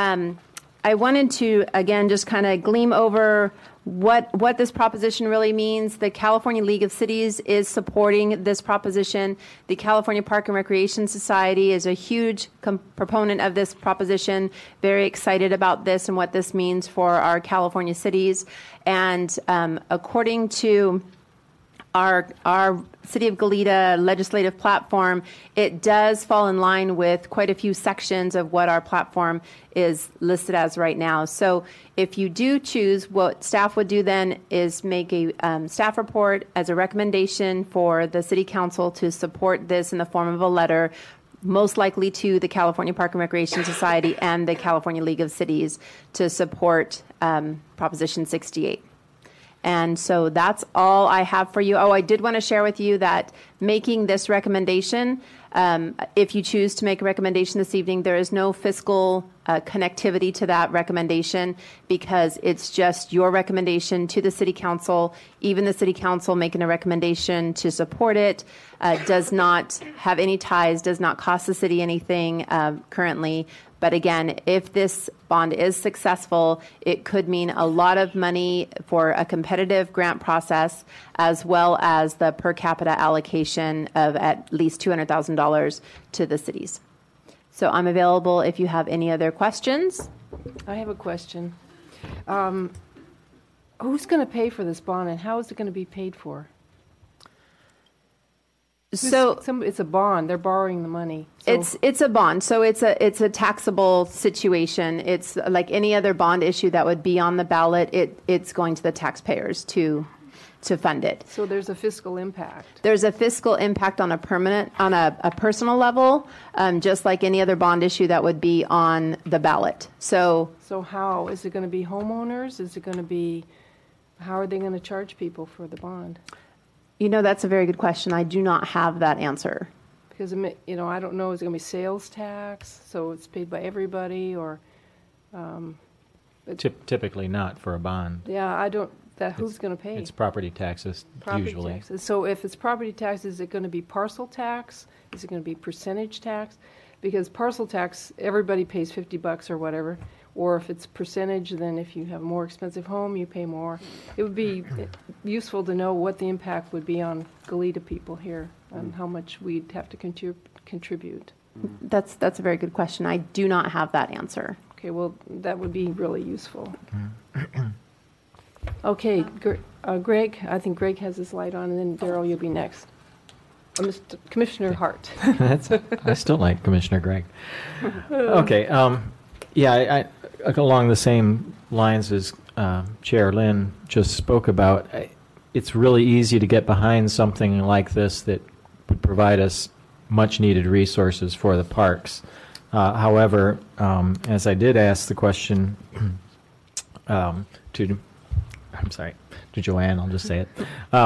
I wanted to, again, just kind of gleam over what this proposition really means. The California League of Cities is supporting this proposition. The California Park and Recreation Society is a huge proponent of this proposition, very excited about this and what this means for our California cities. And according to our City of Goleta legislative platform, it does fall in line with quite a few sections of what our platform is listed as right now. So if you do choose, what staff would do then is make a staff report as a recommendation for the City Council to support this in the form of a letter, most likely to the California Park and Recreation Society and the California League of Cities to support Proposition 68. And so that's all I have for you. Oh, I did want to share with you that making this recommendation, if you choose to make a recommendation this evening, there is no fiscal connectivity to that recommendation because it's just your recommendation to the City Council. Even the City Council making a recommendation to support it does not have any ties, does not cost the city anything currently. But again, if this bond is successful, it could mean a lot of money for a competitive grant process, as well as the per capita allocation of at least $200,000 to the cities. So I'm available if you have any other questions.
I have a question. Who's going to pay for this bond, and how is it going to be paid for?
So
it's a bond. They're borrowing the money. So.
It's a bond. So it's a taxable situation. It's like any other bond issue that would be on the ballot. It's going to the taxpayers to fund it.
So there's a fiscal impact.
There's a fiscal impact on a personal level, just like any other bond issue that would be on the ballot. So
how is it going to be homeowners? Is it going to be how are they going to charge people for the bond?
You know, that's a very good question. I do not have that answer.
Because, you know, I don't know, is it going to be sales tax, so it's paid by everybody, or...
Typically not for a bond.
Yeah, I don't... who's going to pay?
It's property taxes, usually.
Taxes. So if it's property tax, is it going to be parcel tax? Is it going to be percentage tax? Because parcel tax, everybody pays $50 or whatever. Or if it's percentage, then if you have a more expensive home, you pay more. It would be useful to know what the impact would be on Goleta people here and how much we'd have to contribute.
That's a very good question. I do not have that answer.
Okay, well, that would be really useful. Okay, Greg, I think Greg has his light on, and then Daryl, you'll be next. Mr. Commissioner Hart.
I still like Commissioner Gregg. Okay, I along the same lines as Chair Lynn just spoke about, it's really easy to get behind something like this that would provide us much-needed resources for the parks. However, as I did ask the question to Joanne, I'll just say it.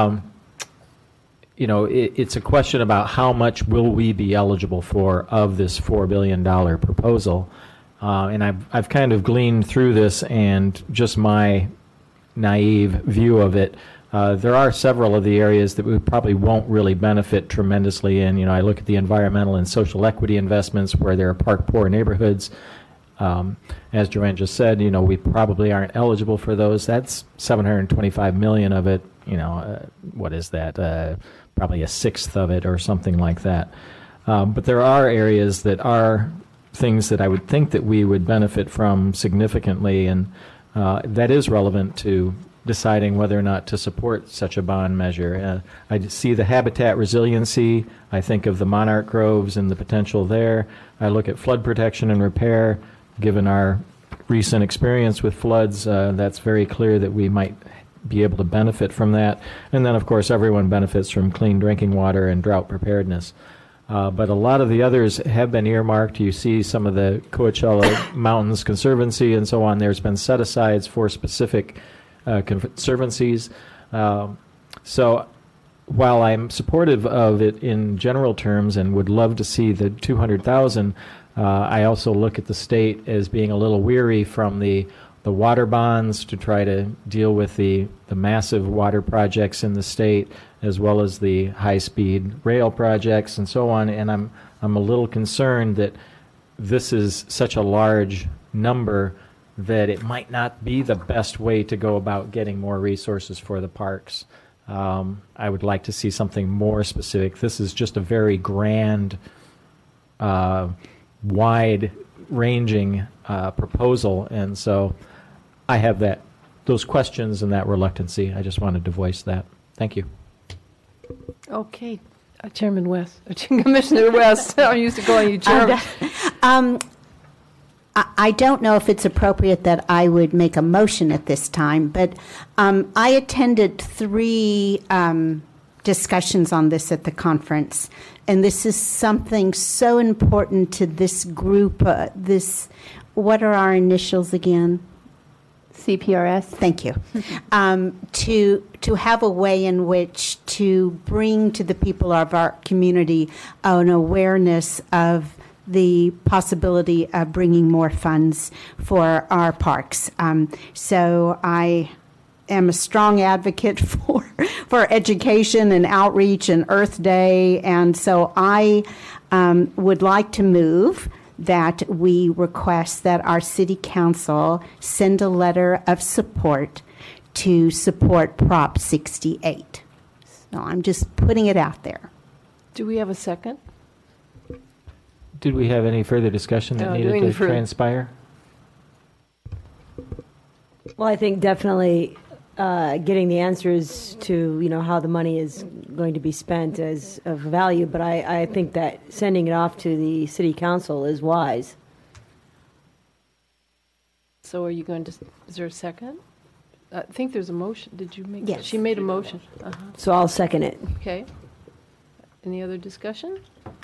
You know, it's a question about how much will we be eligible for of this $4 billion proposal. And I've kind of gleaned through this, and just my naive view of it, there are several of the areas that we probably won't really benefit tremendously in. You know, I look at the environmental and social equity investments where there are park poor neighborhoods. As Joanne just said, you know, we probably aren't eligible for those. That's $725 million of it. You know, what is that? Probably a sixth of it or something like that. But there are areas that are things that I would think that we would benefit from significantly, and that is relevant to deciding whether or not to support such a bond measure. I see the habitat resiliency. I think of the monarch groves and the potential there. I look at flood protection and repair. Given our recent experience with floods, that's very clear that we might be able to benefit from that. And then, of course, everyone benefits from clean drinking water and drought preparedness. But a lot of the others have been earmarked. You see some of the Coachella Mountains Conservancy and so on. There's been set-asides for specific conservancies. So while I'm supportive of it in general terms and would love to see the $200,000, I also look at the state as being a little weary from the water bonds to try to deal with the massive water projects in the state, as well as the high-speed rail projects and so on. And I'm a little concerned that this is such a large number that it might not be the best way to go about getting more resources for the parks. I would like to see something more specific. This is just a very grand, wide-ranging proposal, and so I have those questions and that reluctancy. I just wanted to voice that. Thank you.
Okay, Chairman West, Commissioner West. I'm used to calling you Chairman.
I don't know if it's appropriate that I would make a motion at this time, but I attended 3 discussions on this at the conference, and this is something so important to this group. What are our initials again?
CPRS.
Thank you. To have a way in which to bring to the people of our community an awareness of the possibility of bringing more funds for our parks. So I am a strong advocate for education and outreach and Earth Day, and so I would like to move that we request that our city council send a letter of support to support Prop 68. So I'm just putting it out there.
Do we have a second?
Did we have any further discussion that needed to transpire?
Well, I think definitely getting the answers to how the money is going to be spent is of value, but I think that sending it off to the city council is wise.
So are you going to, is there a second? I think there's a motion. Did you make?
Yes.
She made a motion.
So I'll second it.
Okay. Any other discussion?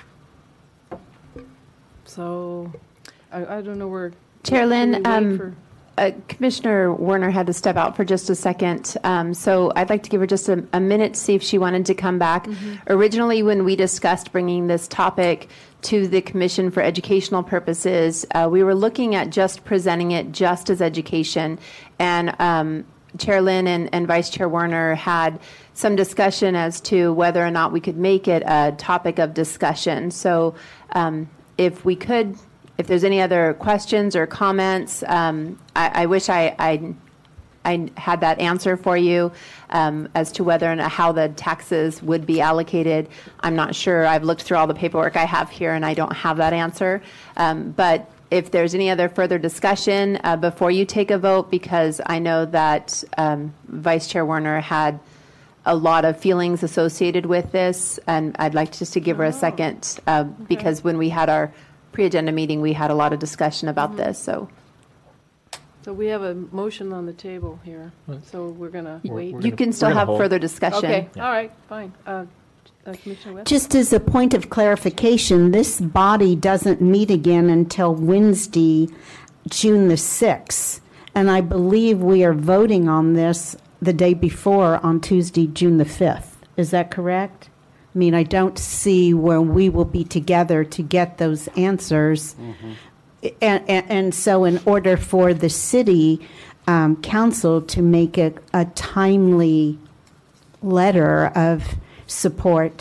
So I don't know where.
Chair Lynn, Commissioner Werner had to step out for just a second, so I'd like to give her just a minute to see if she wanted to come back. Originally, when we discussed bringing this topic to the Commission for educational purposes, we were looking at just presenting it just as education, and Chair Lynn and Vice Chair Werner had some discussion as to whether or not we could make it a topic of discussion. So if we could, if there's any other questions or comments, I wish I had that answer for you as to whether and how the taxes would be allocated. I'm not sure. I've looked through all the paperwork I have here, and I don't have that answer. But if there's any other further discussion before you take a vote, because I know that Vice Chair Werner had a lot of feelings associated with this, and I'd like just to give her a second because when we had our pre-agenda meeting, we had a lot of discussion about this. So
we have a motion on the table here, so we're going to wait.
You can still have further discussion.
Okay, all right, fine. Commissioner West?
Just as a point of clarification, this body doesn't meet again until Wednesday, June the 6th. And I believe we are voting on this the day before on Tuesday, June the 5th. Is that correct? I mean, I don't see where we will be together to get those answers. And so in order for the city council to make a timely letter of support,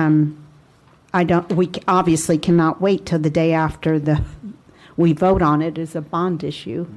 we obviously cannot wait till the day after we vote on it as a bond issue.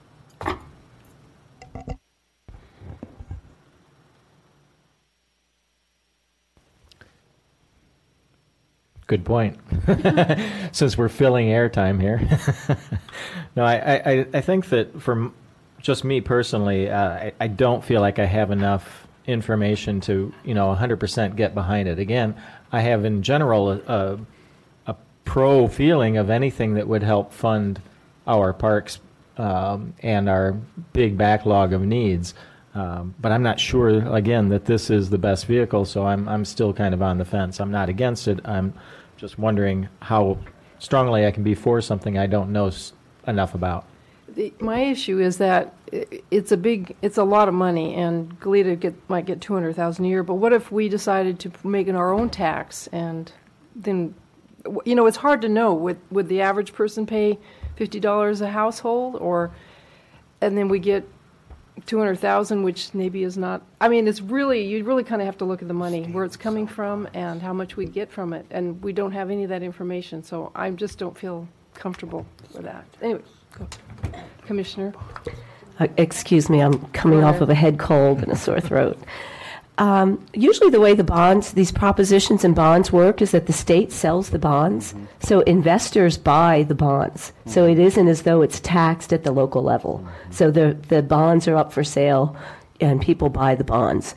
Good point. Since we're filling airtime here. No, I think that for just me personally, I don't feel like I have enough information to 100% get behind it. Again, I have in general a pro feeling of anything that would help fund our parks and our big backlog of needs. But I'm not sure, again, that this is the best vehicle, so I'm still kind of on the fence. I'm not against it. I'm just wondering how strongly I can be for something I don't know enough about.
My issue is that it's a lot of money, and Goleta might get $200,000 a year. But what if we decided to make it our own tax, and then, it's hard to know. Would the average person pay $50 a household, and then we get $200,000, which maybe is not. I mean, you really kind of have to look at the money, where it's coming from, and how much we get from it, and we don't have any of that information. So I just don't feel comfortable with that. Anyway, go. Commissioner.
Excuse me, I'm coming off of a head cold and a sore throat. Usually the way these propositions and bonds work is that the state sells the bonds, so investors buy the bonds. So it isn't as though it's taxed at the local level. So the bonds are up for sale, and people buy the bonds.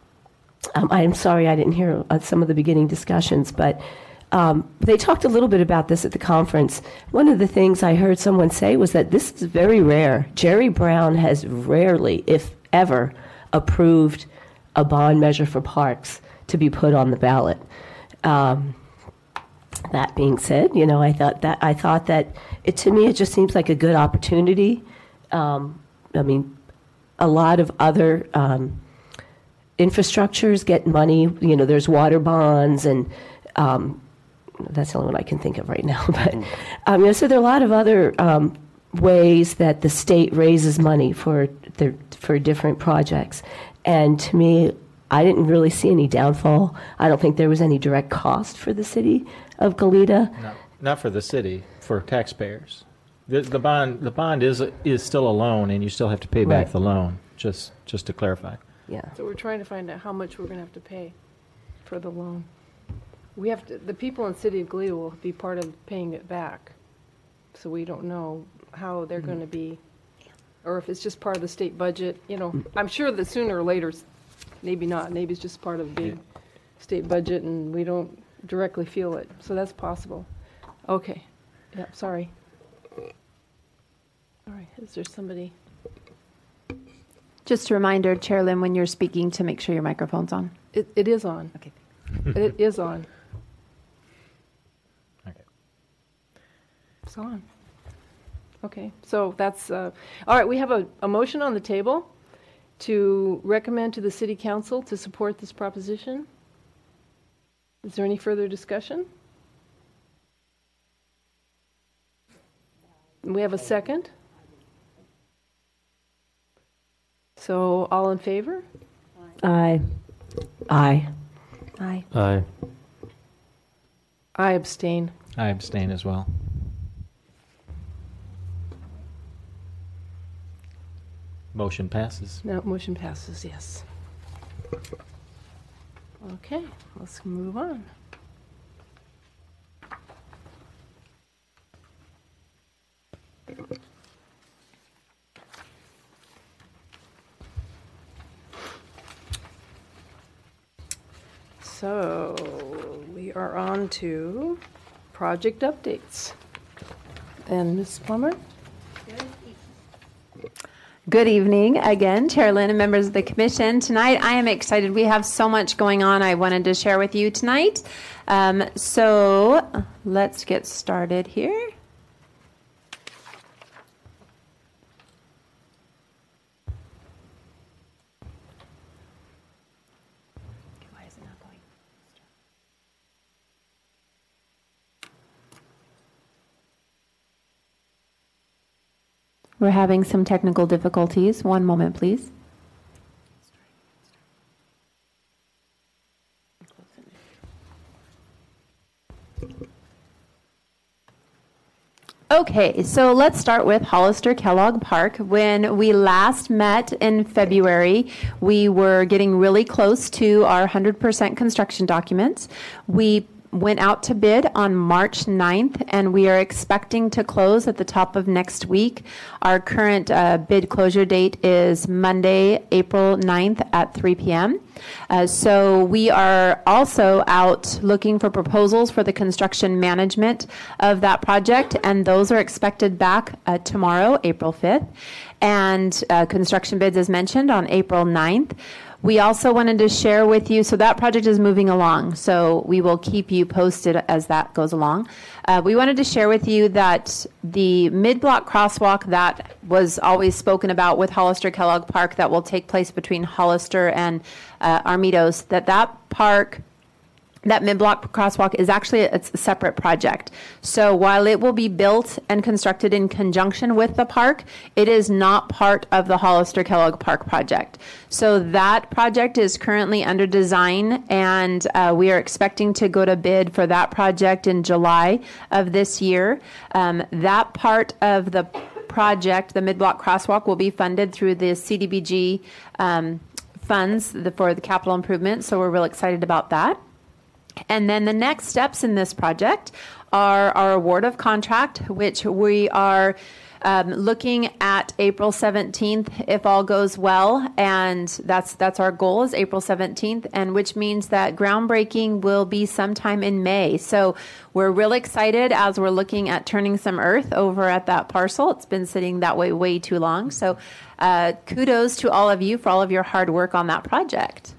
I'm sorry I didn't hear some of the beginning discussions, but they talked a little bit about this at the conference. One of the things I heard someone say was that this is very rare. Jerry Brown has rarely, if ever, approved a bond measure for parks to be put on the ballot. That being said, I thought that to me it just seems like a good opportunity. I mean, a lot of other infrastructures get money. You know, there's water bonds, and that's the only one I can think of right now. But you know, so there are a lot of other ways that the state raises money for different projects. And to me, I didn't really see any downfall. I don't think there was any direct cost for the city of Goleta.
No, not for the city, for taxpayers. The bond is still a loan, and you still have to pay back the loan. Just to clarify.
Yeah.
So we're trying to find out how much we're going to have to pay for the loan. We have to. The people in the city of Goleta will be part of paying it back. So we don't know how they're going to be, or if it's just part of the state budget. You know, I'm sure that sooner or later, maybe not. Maybe it's just part of the big state budget, and we don't directly feel it. So that's possible. Okay. Yeah. Sorry. All right. Is there somebody?
Just a reminder, Chair Lynn, when you're speaking, to make sure your microphone's on.
It is on.
Okay.
It is on.
Okay.
It's on. Okay, so that's, all right, we have a motion on the table to recommend to the City Council to support this proposition. Is there any further discussion? We have a second. So all in favor?
Aye.
Aye.
Aye.
Aye.
I abstain.
I abstain as well. Motion passes.
No, motion passes, yes. Okay, let's move on. So we are on to project updates. And Ms. Plummer?
Good evening again, Chair Lynn and members of the commission. Tonight I am excited. We have so much going on I wanted to share with you tonight. So let's get started here. Why is it not going? We're having some technical difficulties. One moment, please. Okay, so let's start with Hollister Kellogg Park. When we last met in February, we were getting really close to our 100% construction documents. We went out to bid on March 9th, and we are expecting to close at the top of next week. Our current bid closure date is Monday, April 9th at 3 p.m. So we are also out looking for proposals for the construction management of that project, and those are expected back tomorrow, April 5th. And construction bids, as mentioned, on April 9th. We also wanted to share with you, so that project is moving along, so we will keep you posted as that goes along. We wanted to share with you that the mid-block crosswalk that was always spoken about with Hollister Kellogg Park that will take place between Hollister and Armitos, that mid-block crosswalk is actually a separate project. So while it will be built and constructed in conjunction with the park, it is not part of the Hollister Kellogg Park project. So that project is currently under design, and we are expecting to go to bid for that project in July of this year. That part of the project, the mid-block crosswalk, will be funded through the CDBG funds for the capital improvement, so we're real excited about that. And then the next steps in this project are our award of contract, which we are looking at April 17th, if all goes well. And that's our goal, is April 17th, and which means that groundbreaking will be sometime in May. So we're really excited as we're looking at turning some earth over at that parcel. It's been sitting that way too long. So kudos to all of you for all of your hard work on that project.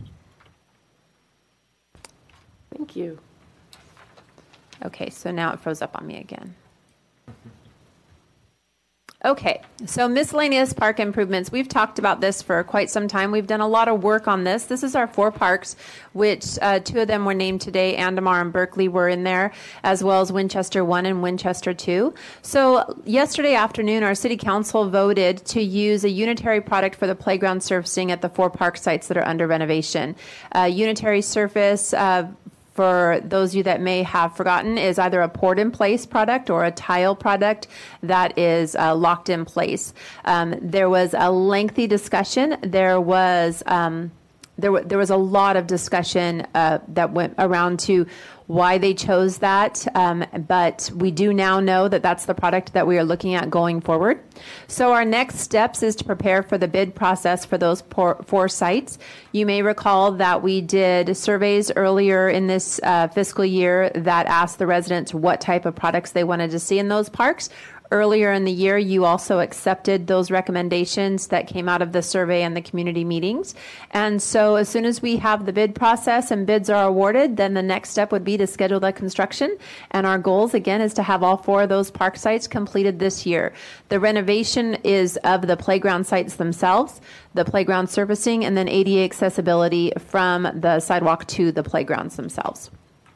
Thank you.
Okay, so now it froze up on me again. Okay, so miscellaneous park improvements. We've talked about this for quite some time. We've done a lot of work on this. This is our 4 parks, which 2 of them were named today. Andamar and Berkeley were in there, as well as Winchester 1 and Winchester 2. So yesterday afternoon, our city council voted to use a unitary product for the playground surfacing at the 4 park sites that are under renovation. Unitary surface, for those of you that may have forgotten, is either a poured-in-place product or a tile product that is locked in place. There was a lengthy discussion. There was a lot of discussion that went around to why they chose that, but we do now know that that's the product that we are looking at going forward. So our next steps is to prepare for the bid process for those 4 sites. You may recall that we did surveys earlier in this fiscal year that asked the residents what type of products they wanted to see in those parks. Earlier in the year, you also accepted those recommendations that came out of the survey and the community meetings. And so as soon as we have the bid process and bids are awarded, then the next step would be to schedule the construction. And our goals, again, is to have all 4 of those park sites completed this year. The renovation is of the playground sites themselves, the playground surfacing, and then ADA accessibility from the sidewalk to the playgrounds themselves.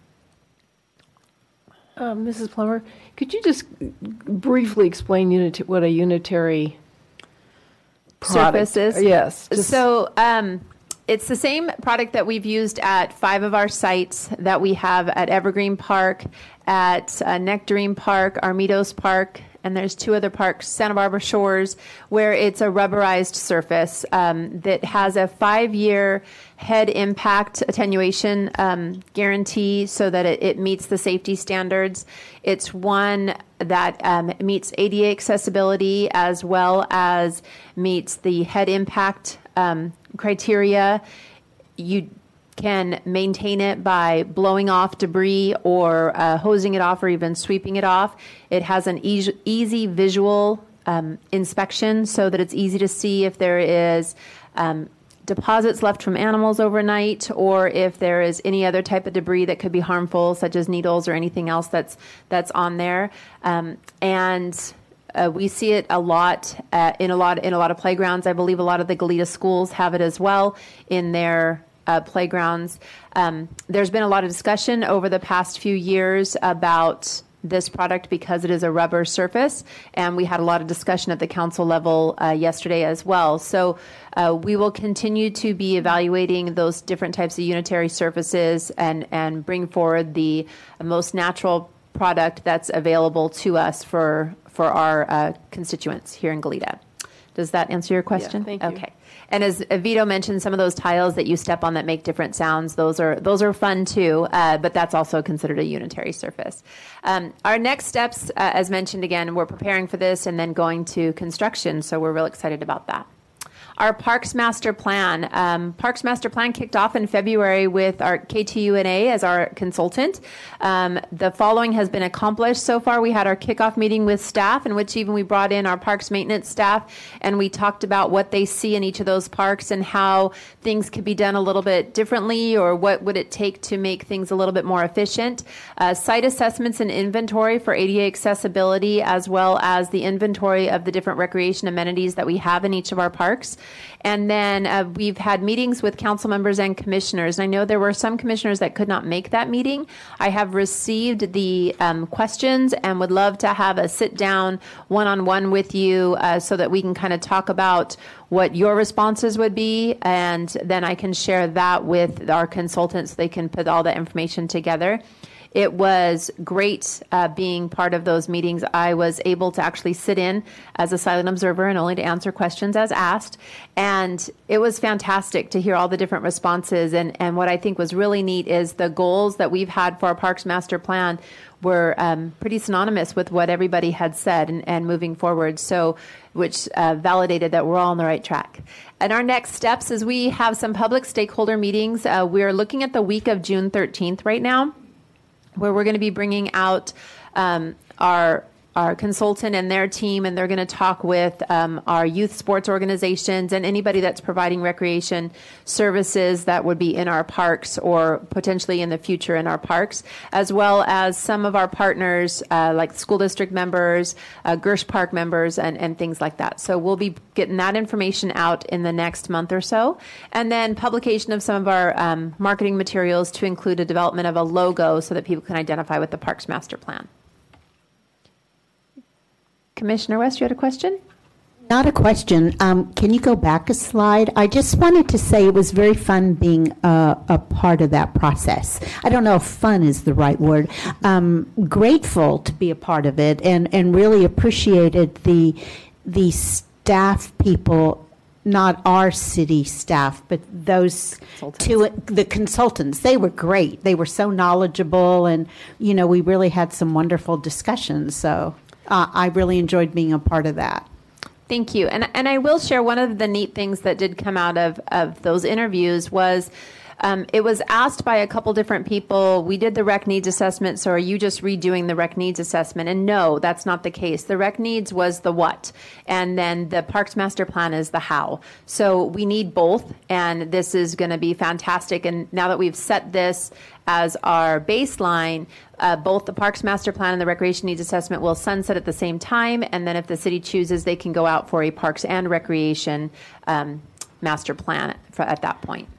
Mrs. Plummer, could you just briefly explain what a unitary product
surface is?
Yes.
So it's the same product that we've used at 5 of our sites that we have at Evergreen Park, at Nectarine Park, Armidos Park, and there's 2 other parks, Santa Barbara Shores, where it's a rubberized surface that has a 5-year head impact attenuation guarantee so that it meets the safety standards. It's one that meets ADA accessibility as well as meets the head impact criteria. You can maintain it by blowing off debris or hosing it off or even sweeping it off. It has an easy visual inspection so that it's easy to see if there is deposits left from animals overnight or if there is any other type of debris that could be harmful, such as needles or anything else that's on there. We see it a lot in a lot of playgrounds. I believe a lot of the Goleta schools have it as well in their playgrounds. There's been a lot of discussion over the past few years about this product because it is a rubber surface, and we had a lot of discussion at the council level yesterday as well. So we will continue to be evaluating those different types of unitary surfaces and bring forward the most natural product that's available to us for our constituents here in Goleta. Does that answer your question?
Yeah, thank you.
Okay. And as Vito mentioned, some of those tiles that you step on that make different sounds, those are fun too, but that's also considered a unitary surface. Our next steps, as mentioned again, we're preparing for this and then going to construction, so we're real excited about that. Our Parks Master Plan. Parks Master Plan kicked off in February with our KTUNA as our consultant. The following has been accomplished so far. We had our kickoff meeting with staff, in which even we brought in our parks maintenance staff, and we talked about what they see in each of those parks and how things could be done a little bit differently, or what would it take to make things a little bit more efficient. Site assessments and inventory for ADA accessibility, as well as the inventory of the different recreation amenities that we have in each of our parks. And then we've had meetings with council members and commissioners. And I know there were some commissioners that could not make that meeting. I have received the questions and would love to have a sit-down one-on-one with you so that we can kind of talk about what your responses would be, and then I can share that with our consultants so they can put all the information together. It was great being part of those meetings. I was able to actually sit in as a silent observer and only to answer questions as asked. And it was fantastic to hear all the different responses. And what I think was really neat is the goals that we've had for our Parks Master Plan were pretty synonymous with what everybody had said and moving forward. So, which validated that we're all on the right track. And our next steps is we have some public stakeholder meetings. We're looking at the week of June 13th right now, where we're going to be bringing out our our consultant and their team, and they're going to talk with our youth sports organizations and anybody that's providing recreation services that would be in our parks or potentially in the future in our parks, as well as some of our partners like school district members, Gersh Park members, and things like that. So we'll be getting that information out in the next month or so. And then publication of some of our marketing materials to include a development of a logo so that people can identify with the Parks Master Plan. Commissioner West, you had a question?
Not a question. Can you go back a slide? I just wanted to say it was very fun being a part of that process. I don't know if fun is the right word. Grateful to be a part of it, and really appreciated the staff people, not our city staff, but those the consultants. They were great. They were so knowledgeable, and we really had some wonderful discussions. So I really enjoyed being a part of that.
Thank you. And I will share one of the neat things that did come out of those interviews was it was asked by a couple different people, we did the rec needs assessment, so are you just redoing the rec needs assessment? And no, that's not the case. The rec needs was the what, and then the Parks Master Plan is the how. So we need both, and this is going to be fantastic. And now that we've set this as our baseline, both the Parks Master Plan and the Recreation Needs Assessment will sunset at the same time, and then if the city chooses, they can go out for a Parks and Recreation Master Plan at that point.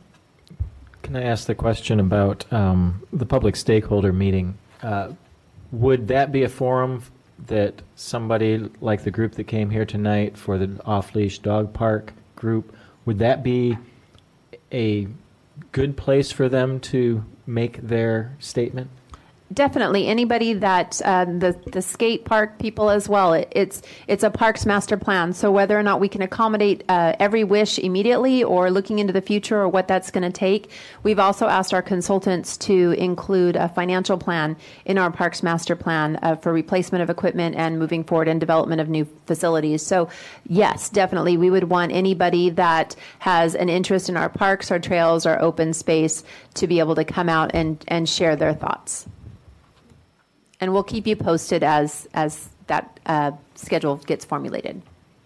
Can I ask the question about the public stakeholder meeting? Would that be a forum that somebody like the group that came here tonight for the off-leash dog park group, would that be a good place for them to make their statement?
Definitely. Anybody that the skate park people as well. It's a Parks Master Plan. So whether or not we can accommodate every wish immediately or looking into the future or what that's going to take, we've also asked our consultants to include a financial plan in our Parks Master Plan for replacement of equipment and moving forward and development of new facilities. So yes, definitely. We would want anybody that has an interest in our parks, our trails, our open space to be able to come out and share their thoughts. And we'll keep you posted as that schedule gets formulated.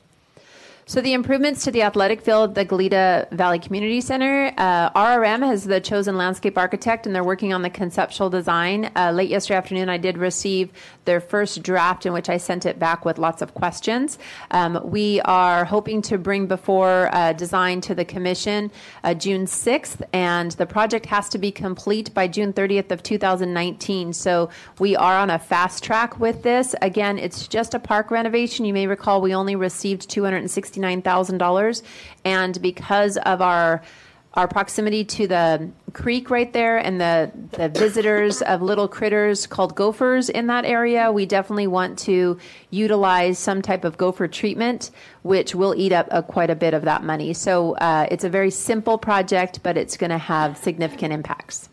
So the improvements to the athletic field at the Goleta Valley Community Center, RRM has the chosen landscape architect, and they're working on the conceptual design. Late yesterday afternoon, I did receive their first draft, in which I sent it back with lots of questions. We are hoping to bring before design to the commission June 6th, and the project has to be complete by June 30th of 2019. So we are on a fast track with this. Again, it's just a park renovation. You may recall we only received $269,000, and because of our proximity to the creek right there and the visitors of little critters called gophers in that area, we definitely want to utilize some type of gopher treatment, which will eat up quite a bit of that money. So it's a very simple project, but it's going to have significant impacts.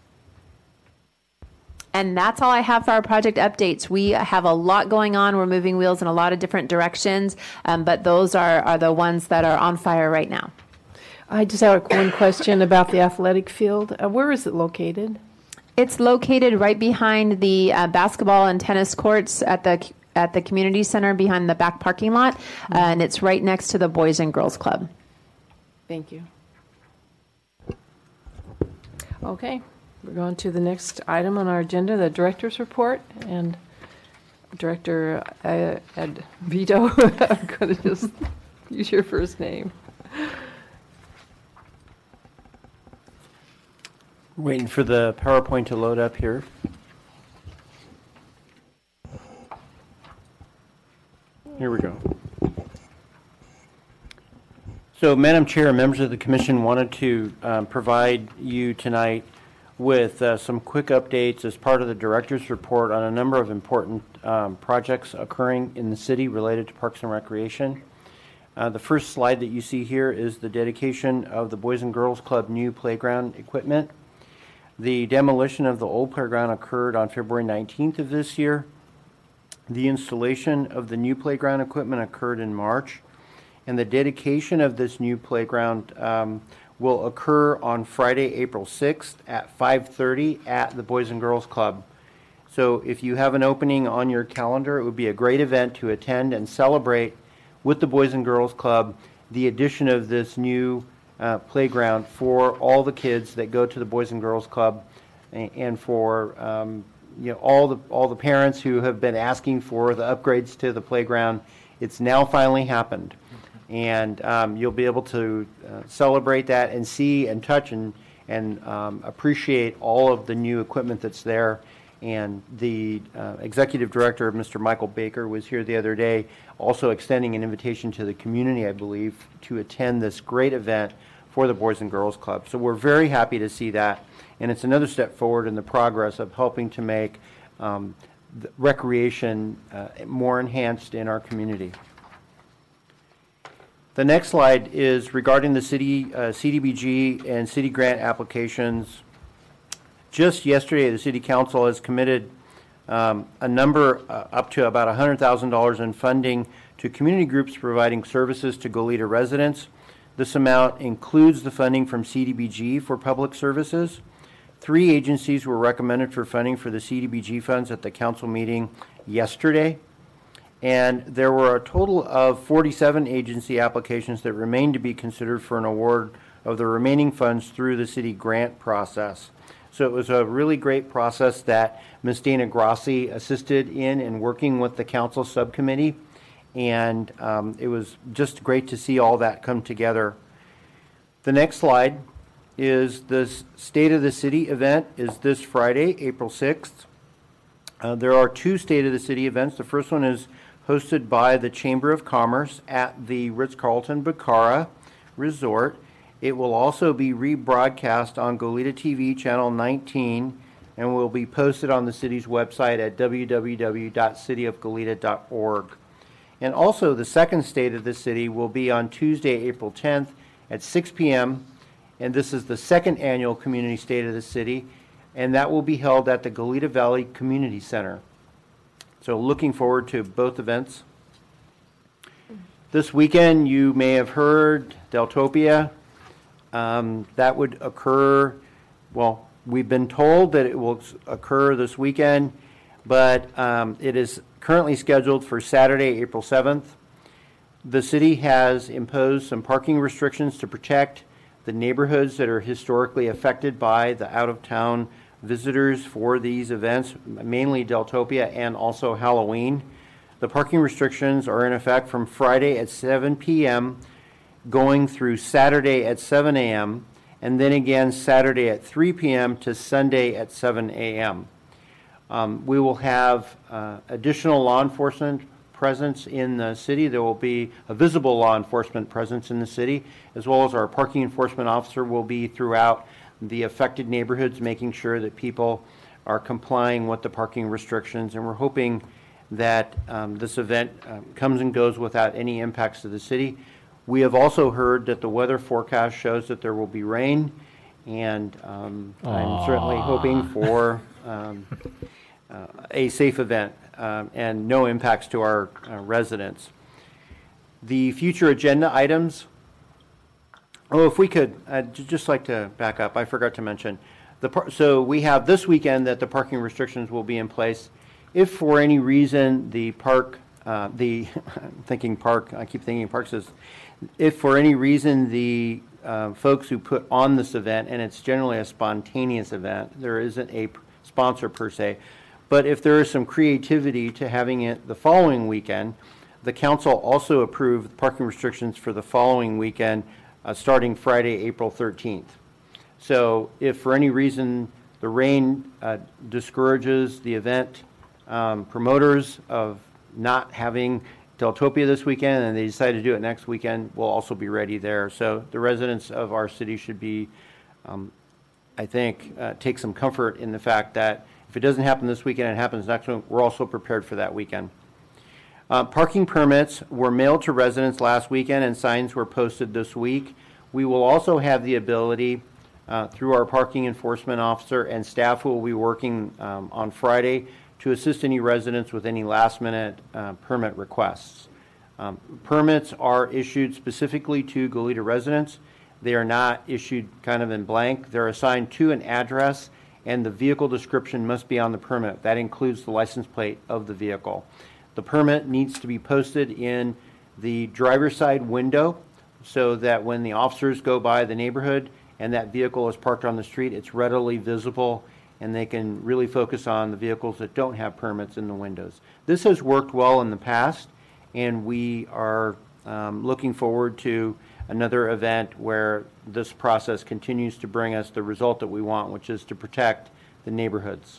And that's all I have for our project updates. We have a lot going on. We're moving wheels in a lot of different directions, but those are the ones that are on fire right now.
I just have one question about the athletic field. Where is it located?
It's located right behind the basketball and tennis courts at the community center behind the back parking lot, and it's right next to the Boys and Girls Club.
Thank you. Okay. We're going to the next item on our agenda, the director's report, and Director Ed Vito, I'm going to just use your first name.
Waiting for the PowerPoint to load up here. Here we go. So, Madam Chair, members of the Commission, wanted to provide you tonight with some quick updates as part of the Director's Report on a number of important projects occurring in the city related to Parks and Recreation. The first slide that you see here is the dedication of the Boys and Girls Club new playground equipment. The demolition of the old playground occurred on February 19th of this year. The installation of the new playground equipment occurred in March, and the dedication of this new playground will occur on Friday, April 6th at 5:30 at the Boys and Girls Club. So if you have an opening on your calendar, it would be a great event to attend and celebrate with the Boys and Girls Club the addition of this new playground for all the kids that go to the Boys and Girls Club, and for all the parents who have been asking for the upgrades to the playground. It's now finally happened, and you'll be able to celebrate that and see and touch and appreciate all of the new equipment that's there. And the executive director, Mr. Michael Baker, was here the other day, also extending an invitation to the community, I believe, to attend this great event for the Boys and Girls Club. So we're very happy to see that, and it's another step forward in the progress of helping to make the recreation more enhanced in our community. The next slide is regarding the city CDBG and city grant applications. Just yesterday, the City Council has committed a number up to about $100,000 in funding to community groups providing services to Goleta residents. This amount includes the funding from CDBG for public services. 3 agencies were recommended for funding for the CDBG funds at the council meeting yesterday. And there were a total of 47 agency applications that remain to be considered for an award of the remaining funds through the city grant process. So it was a really great process that Ms. Dana Grassi assisted in and working with the council subcommittee. And it was just great to see all that come together. The next slide is the State of the City event is this Friday, April 6th. There are 2 State of the City events. The first one is hosted by the Chamber of Commerce at the Ritz-Carlton Bacara Resort. It will also be rebroadcast on Goleta TV Channel 19 and will be posted on the city's website at www.cityofgoleta.org. And also the second State of the City will be on Tuesday, April 10th at 6 p.m. And this is the second annual Community State of the City, and that will be held at the Goleta Valley Community Center. So looking forward to both events. This weekend, you may have heard Deltopia. That would occur, well, we've been told that it will occur this weekend, but it is currently scheduled for Saturday, April 7th. The city has imposed some parking restrictions to protect the neighborhoods that are historically affected by the out-of-town visitors for these events, mainly Deltopia and also Halloween. The parking restrictions are in effect from Friday at 7 p.m. going through Saturday at 7 a.m. and then again Saturday at 3 p.m. to Sunday at 7 a.m. We will have additional law enforcement presence in the city. There will be a visible law enforcement presence in the city, as well as our parking enforcement officer will be throughout the affected neighborhoods, making sure that people are complying with the parking restrictions. And we're hoping that this event comes and goes without any impacts to the city. We have also heard that the weather forecast shows that there will be rain, and I'm certainly hoping for a safe event and no impacts to our residents. The future agenda items. Oh, if we could, I'd just like to back up. I forgot to mention. So we have this weekend that the parking restrictions will be in place. If for any reason the park, I'm thinking park, I keep thinking parks is, if for any reason the folks who put on this event, and it's generally a spontaneous event, there isn't a sponsor per se, but if there is some creativity to having it the following weekend, the council also approved parking restrictions for the following weekend, starting Friday, April 13th. So if for any reason the rain discourages the event promoters of not having Deltopia this weekend and they decide to do it next weekend, we'll also be ready there. So the residents of our city should be, I think, take some comfort in the fact that if it doesn't happen this weekend, it happens next one, we're also prepared for that weekend. Parking permits were mailed to residents last weekend and signs were posted this week. We will also have the ability through our parking enforcement officer and staff who will be working on Friday to assist any residents with any last minute permit requests. Permits are issued specifically to Goleta residents. They are not issued kind of in blank. They're assigned to an address and the vehicle description must be on the permit. That includes the license plate of the vehicle. The permit needs to be posted in the driver's side window so that when the officers go by the neighborhood and that vehicle is parked on the street, it's readily visible and they can really focus on the vehicles that don't have permits in the windows. This has worked well in the past, and we are looking forward to another event where this process continues to bring us the result that we want, which is to protect the neighborhoods.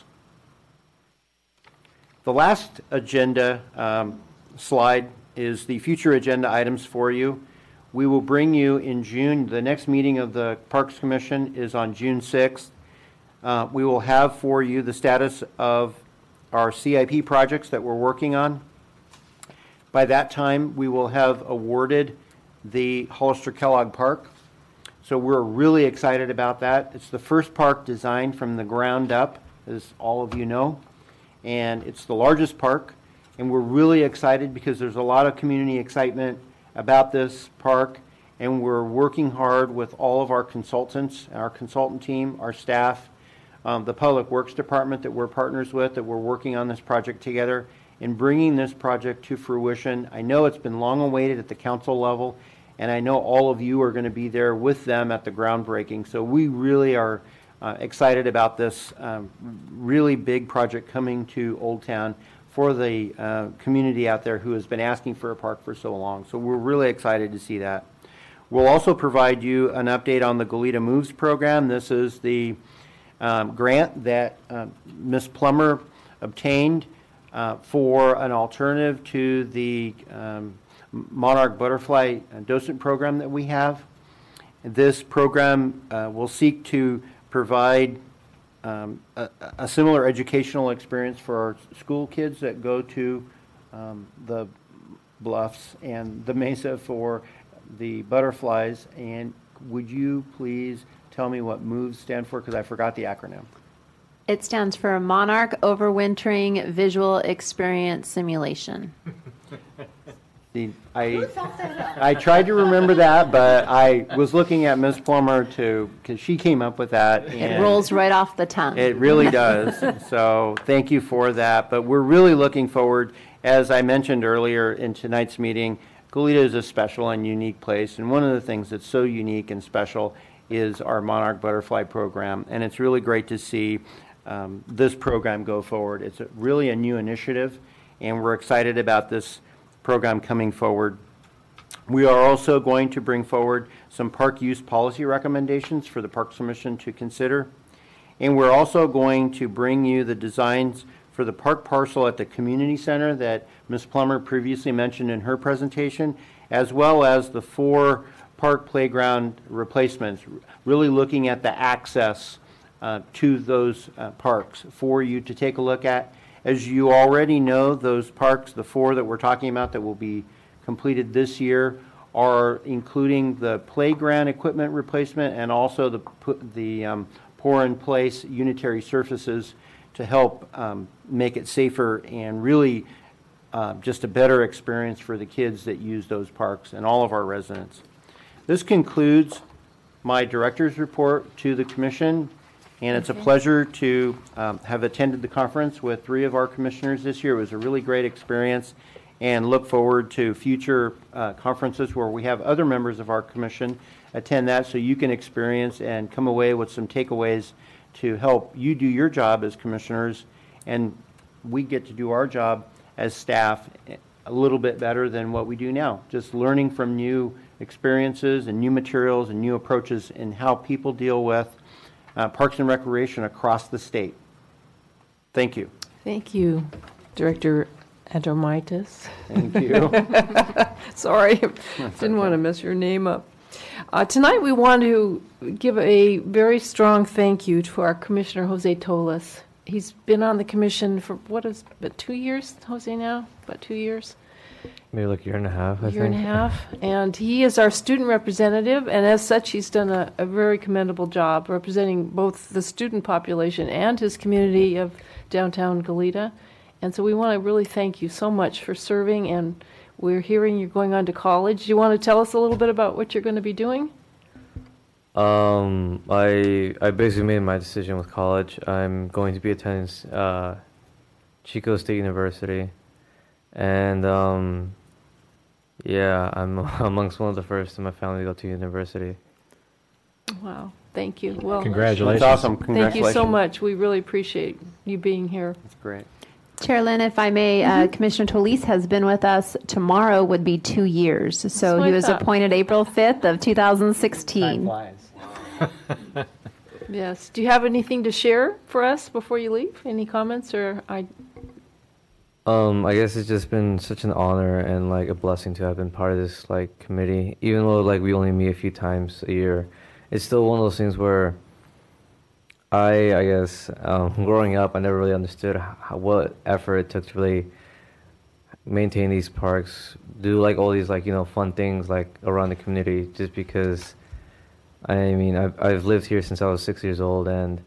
The last agenda slide is the future agenda items for you. We will bring you in June. The next meeting of the Parks Commission is on June 6th. We will have for you the status of our CIP projects that we're working on. By that time, we will have awarded the Hollister Kellogg Park. So we're really excited about that. It's the first park designed from the ground up, as all of you know, and it's the largest park. And we're really excited because there's a lot of community excitement about this park, and we're working hard with all of our consultants, our consultant team, our staff, the Public Works Department that we're partners with, that we're working on this project together in bringing this project to fruition. I know it's been long awaited at the council level, and I know all of you are going to be there with them at the groundbreaking. So we really are excited about this really big project coming to Old Town for the community out there who has been asking for a park for so long. So we're really excited to see that. We'll also provide you an update on the Goleta Moves program. This is the grant that Ms. Plummer obtained for an alternative to the Monarch Butterfly docent program that we have. This program will seek to provide a similar educational experience for our school kids that go to the Bluffs and the Mesa for the butterflies. And would you please tell me what MOVES stand for, because I forgot the acronym.
It stands for Monarch Overwintering Visual Experience Simulation.
I tried to remember that, but I was looking at Ms. Plummer because she came up with that. And
it rolls right off the tongue.
It really does. So thank you for that. But we're really looking forward, as I mentioned earlier in tonight's meeting, Goleta is a special and unique place. And one of the things that's so unique and special is our Monarch Butterfly program. And it's really great to see this program go forward. It's really a new initiative, and we're excited about this program coming forward. We are also going to bring forward some park use policy recommendations for the Parks Commission to consider. And we're also going to bring you the designs for the park parcel at the community center that Ms. Plummer previously mentioned in her presentation, as well as the 4 park playground replacements, really looking at the access to those parks for you to take a look at. As you already know, those parks, the 4 that we're talking about that will be completed this year, are including the playground equipment replacement and also the pour-in-place unitary surfaces to help make it safer and really just a better experience for the kids that use those parks and all of our residents. This concludes my director's report to the Commission, and it's a pleasure to have attended the conference with 3 of our commissioners this year. It was a really great experience, and look forward to future conferences where we have other members of our commission attend that, so you can experience and come away with some takeaways to help you do your job as commissioners, and we get to do our job as staff a little bit better than what we do now, just learning from new experiences and new materials and new approaches in how people deal with Parks and Recreation across the state. Thank you.
Thank you, Director Adomaitis.
Thank you.
Sorry, didn't want to mess your name up. Tonight we want to give a very strong thank you to our Commissioner Jose Toles. He's been on the commission for about 2 years, Jose, now? About 2 years?
Maybe like a year and a half, I think.
Year and a half. And he is our student representative, and as such, he's done a very commendable job representing both the student population and his community of downtown Goleta. And so we want to really thank you so much for serving, and we're hearing you're going on to college. Do you want to tell us a little bit about what you're going to be doing?
I basically made my decision with college. I'm going to be attending Chico State University, and yeah, I'm amongst one of the first in my family to go to university.
Wow, thank you. Well,
Congratulations.
That's awesome.
Thank you so
Congratulations.
much. We really appreciate you being here.
That's great.
Chair Lynn, if I may, Commissioner Tolise has been with us. Tomorrow would be 2 years. So
what
he
I
was
thought.
appointed April 5th of 2016.
flies.
Yes. Do you have anything to share for us before you leave? Any comments or
I guess it's just been such an honor and like a blessing to have been part of this like committee. Even though like we only meet a few times a year, it's still one of those things where I guess growing up, I never really understood what effort it took to really maintain these parks, do like all these like fun things like around the community. Just because, I mean, I've lived here since I was 6 years old, and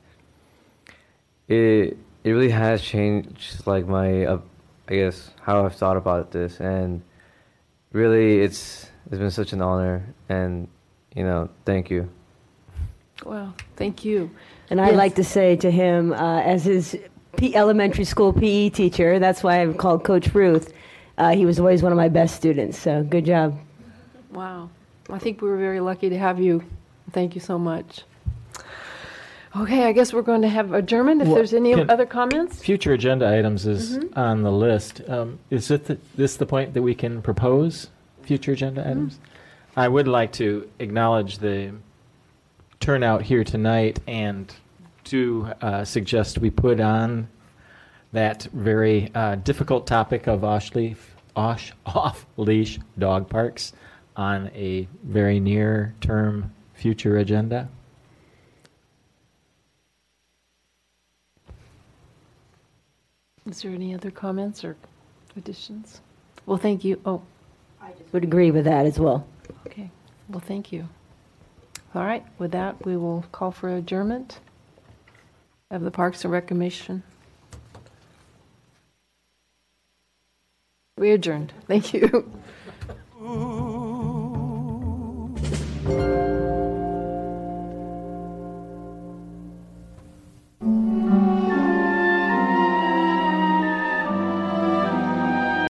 it really has changed like my I guess how I've thought about this, and really it's been such an honor, and thank you.
Well, thank you.
And I'd like to say to him, as his elementary school PE teacher, that's why I'm called Coach Ruth, he was always one of my best students, so good job.
Wow. I think we were very lucky to have you. Thank you so much. Okay, I guess we're going to have adjournment if
Well,
there's any
can-
other comments.
Future agenda items is on the list. Is this the point that we can propose future agenda items? I would like to acknowledge the turnout here tonight and to suggest we put on that very difficult topic of off-leash dog parks on a very near-term future agenda.
Is there any other comments or additions? Well, thank you. Oh,
Would agree with that as well.
okay. Well, thank you. All right, with that, we will call for adjournment of the Parks and Rec Commission. We adjourned. Thank you.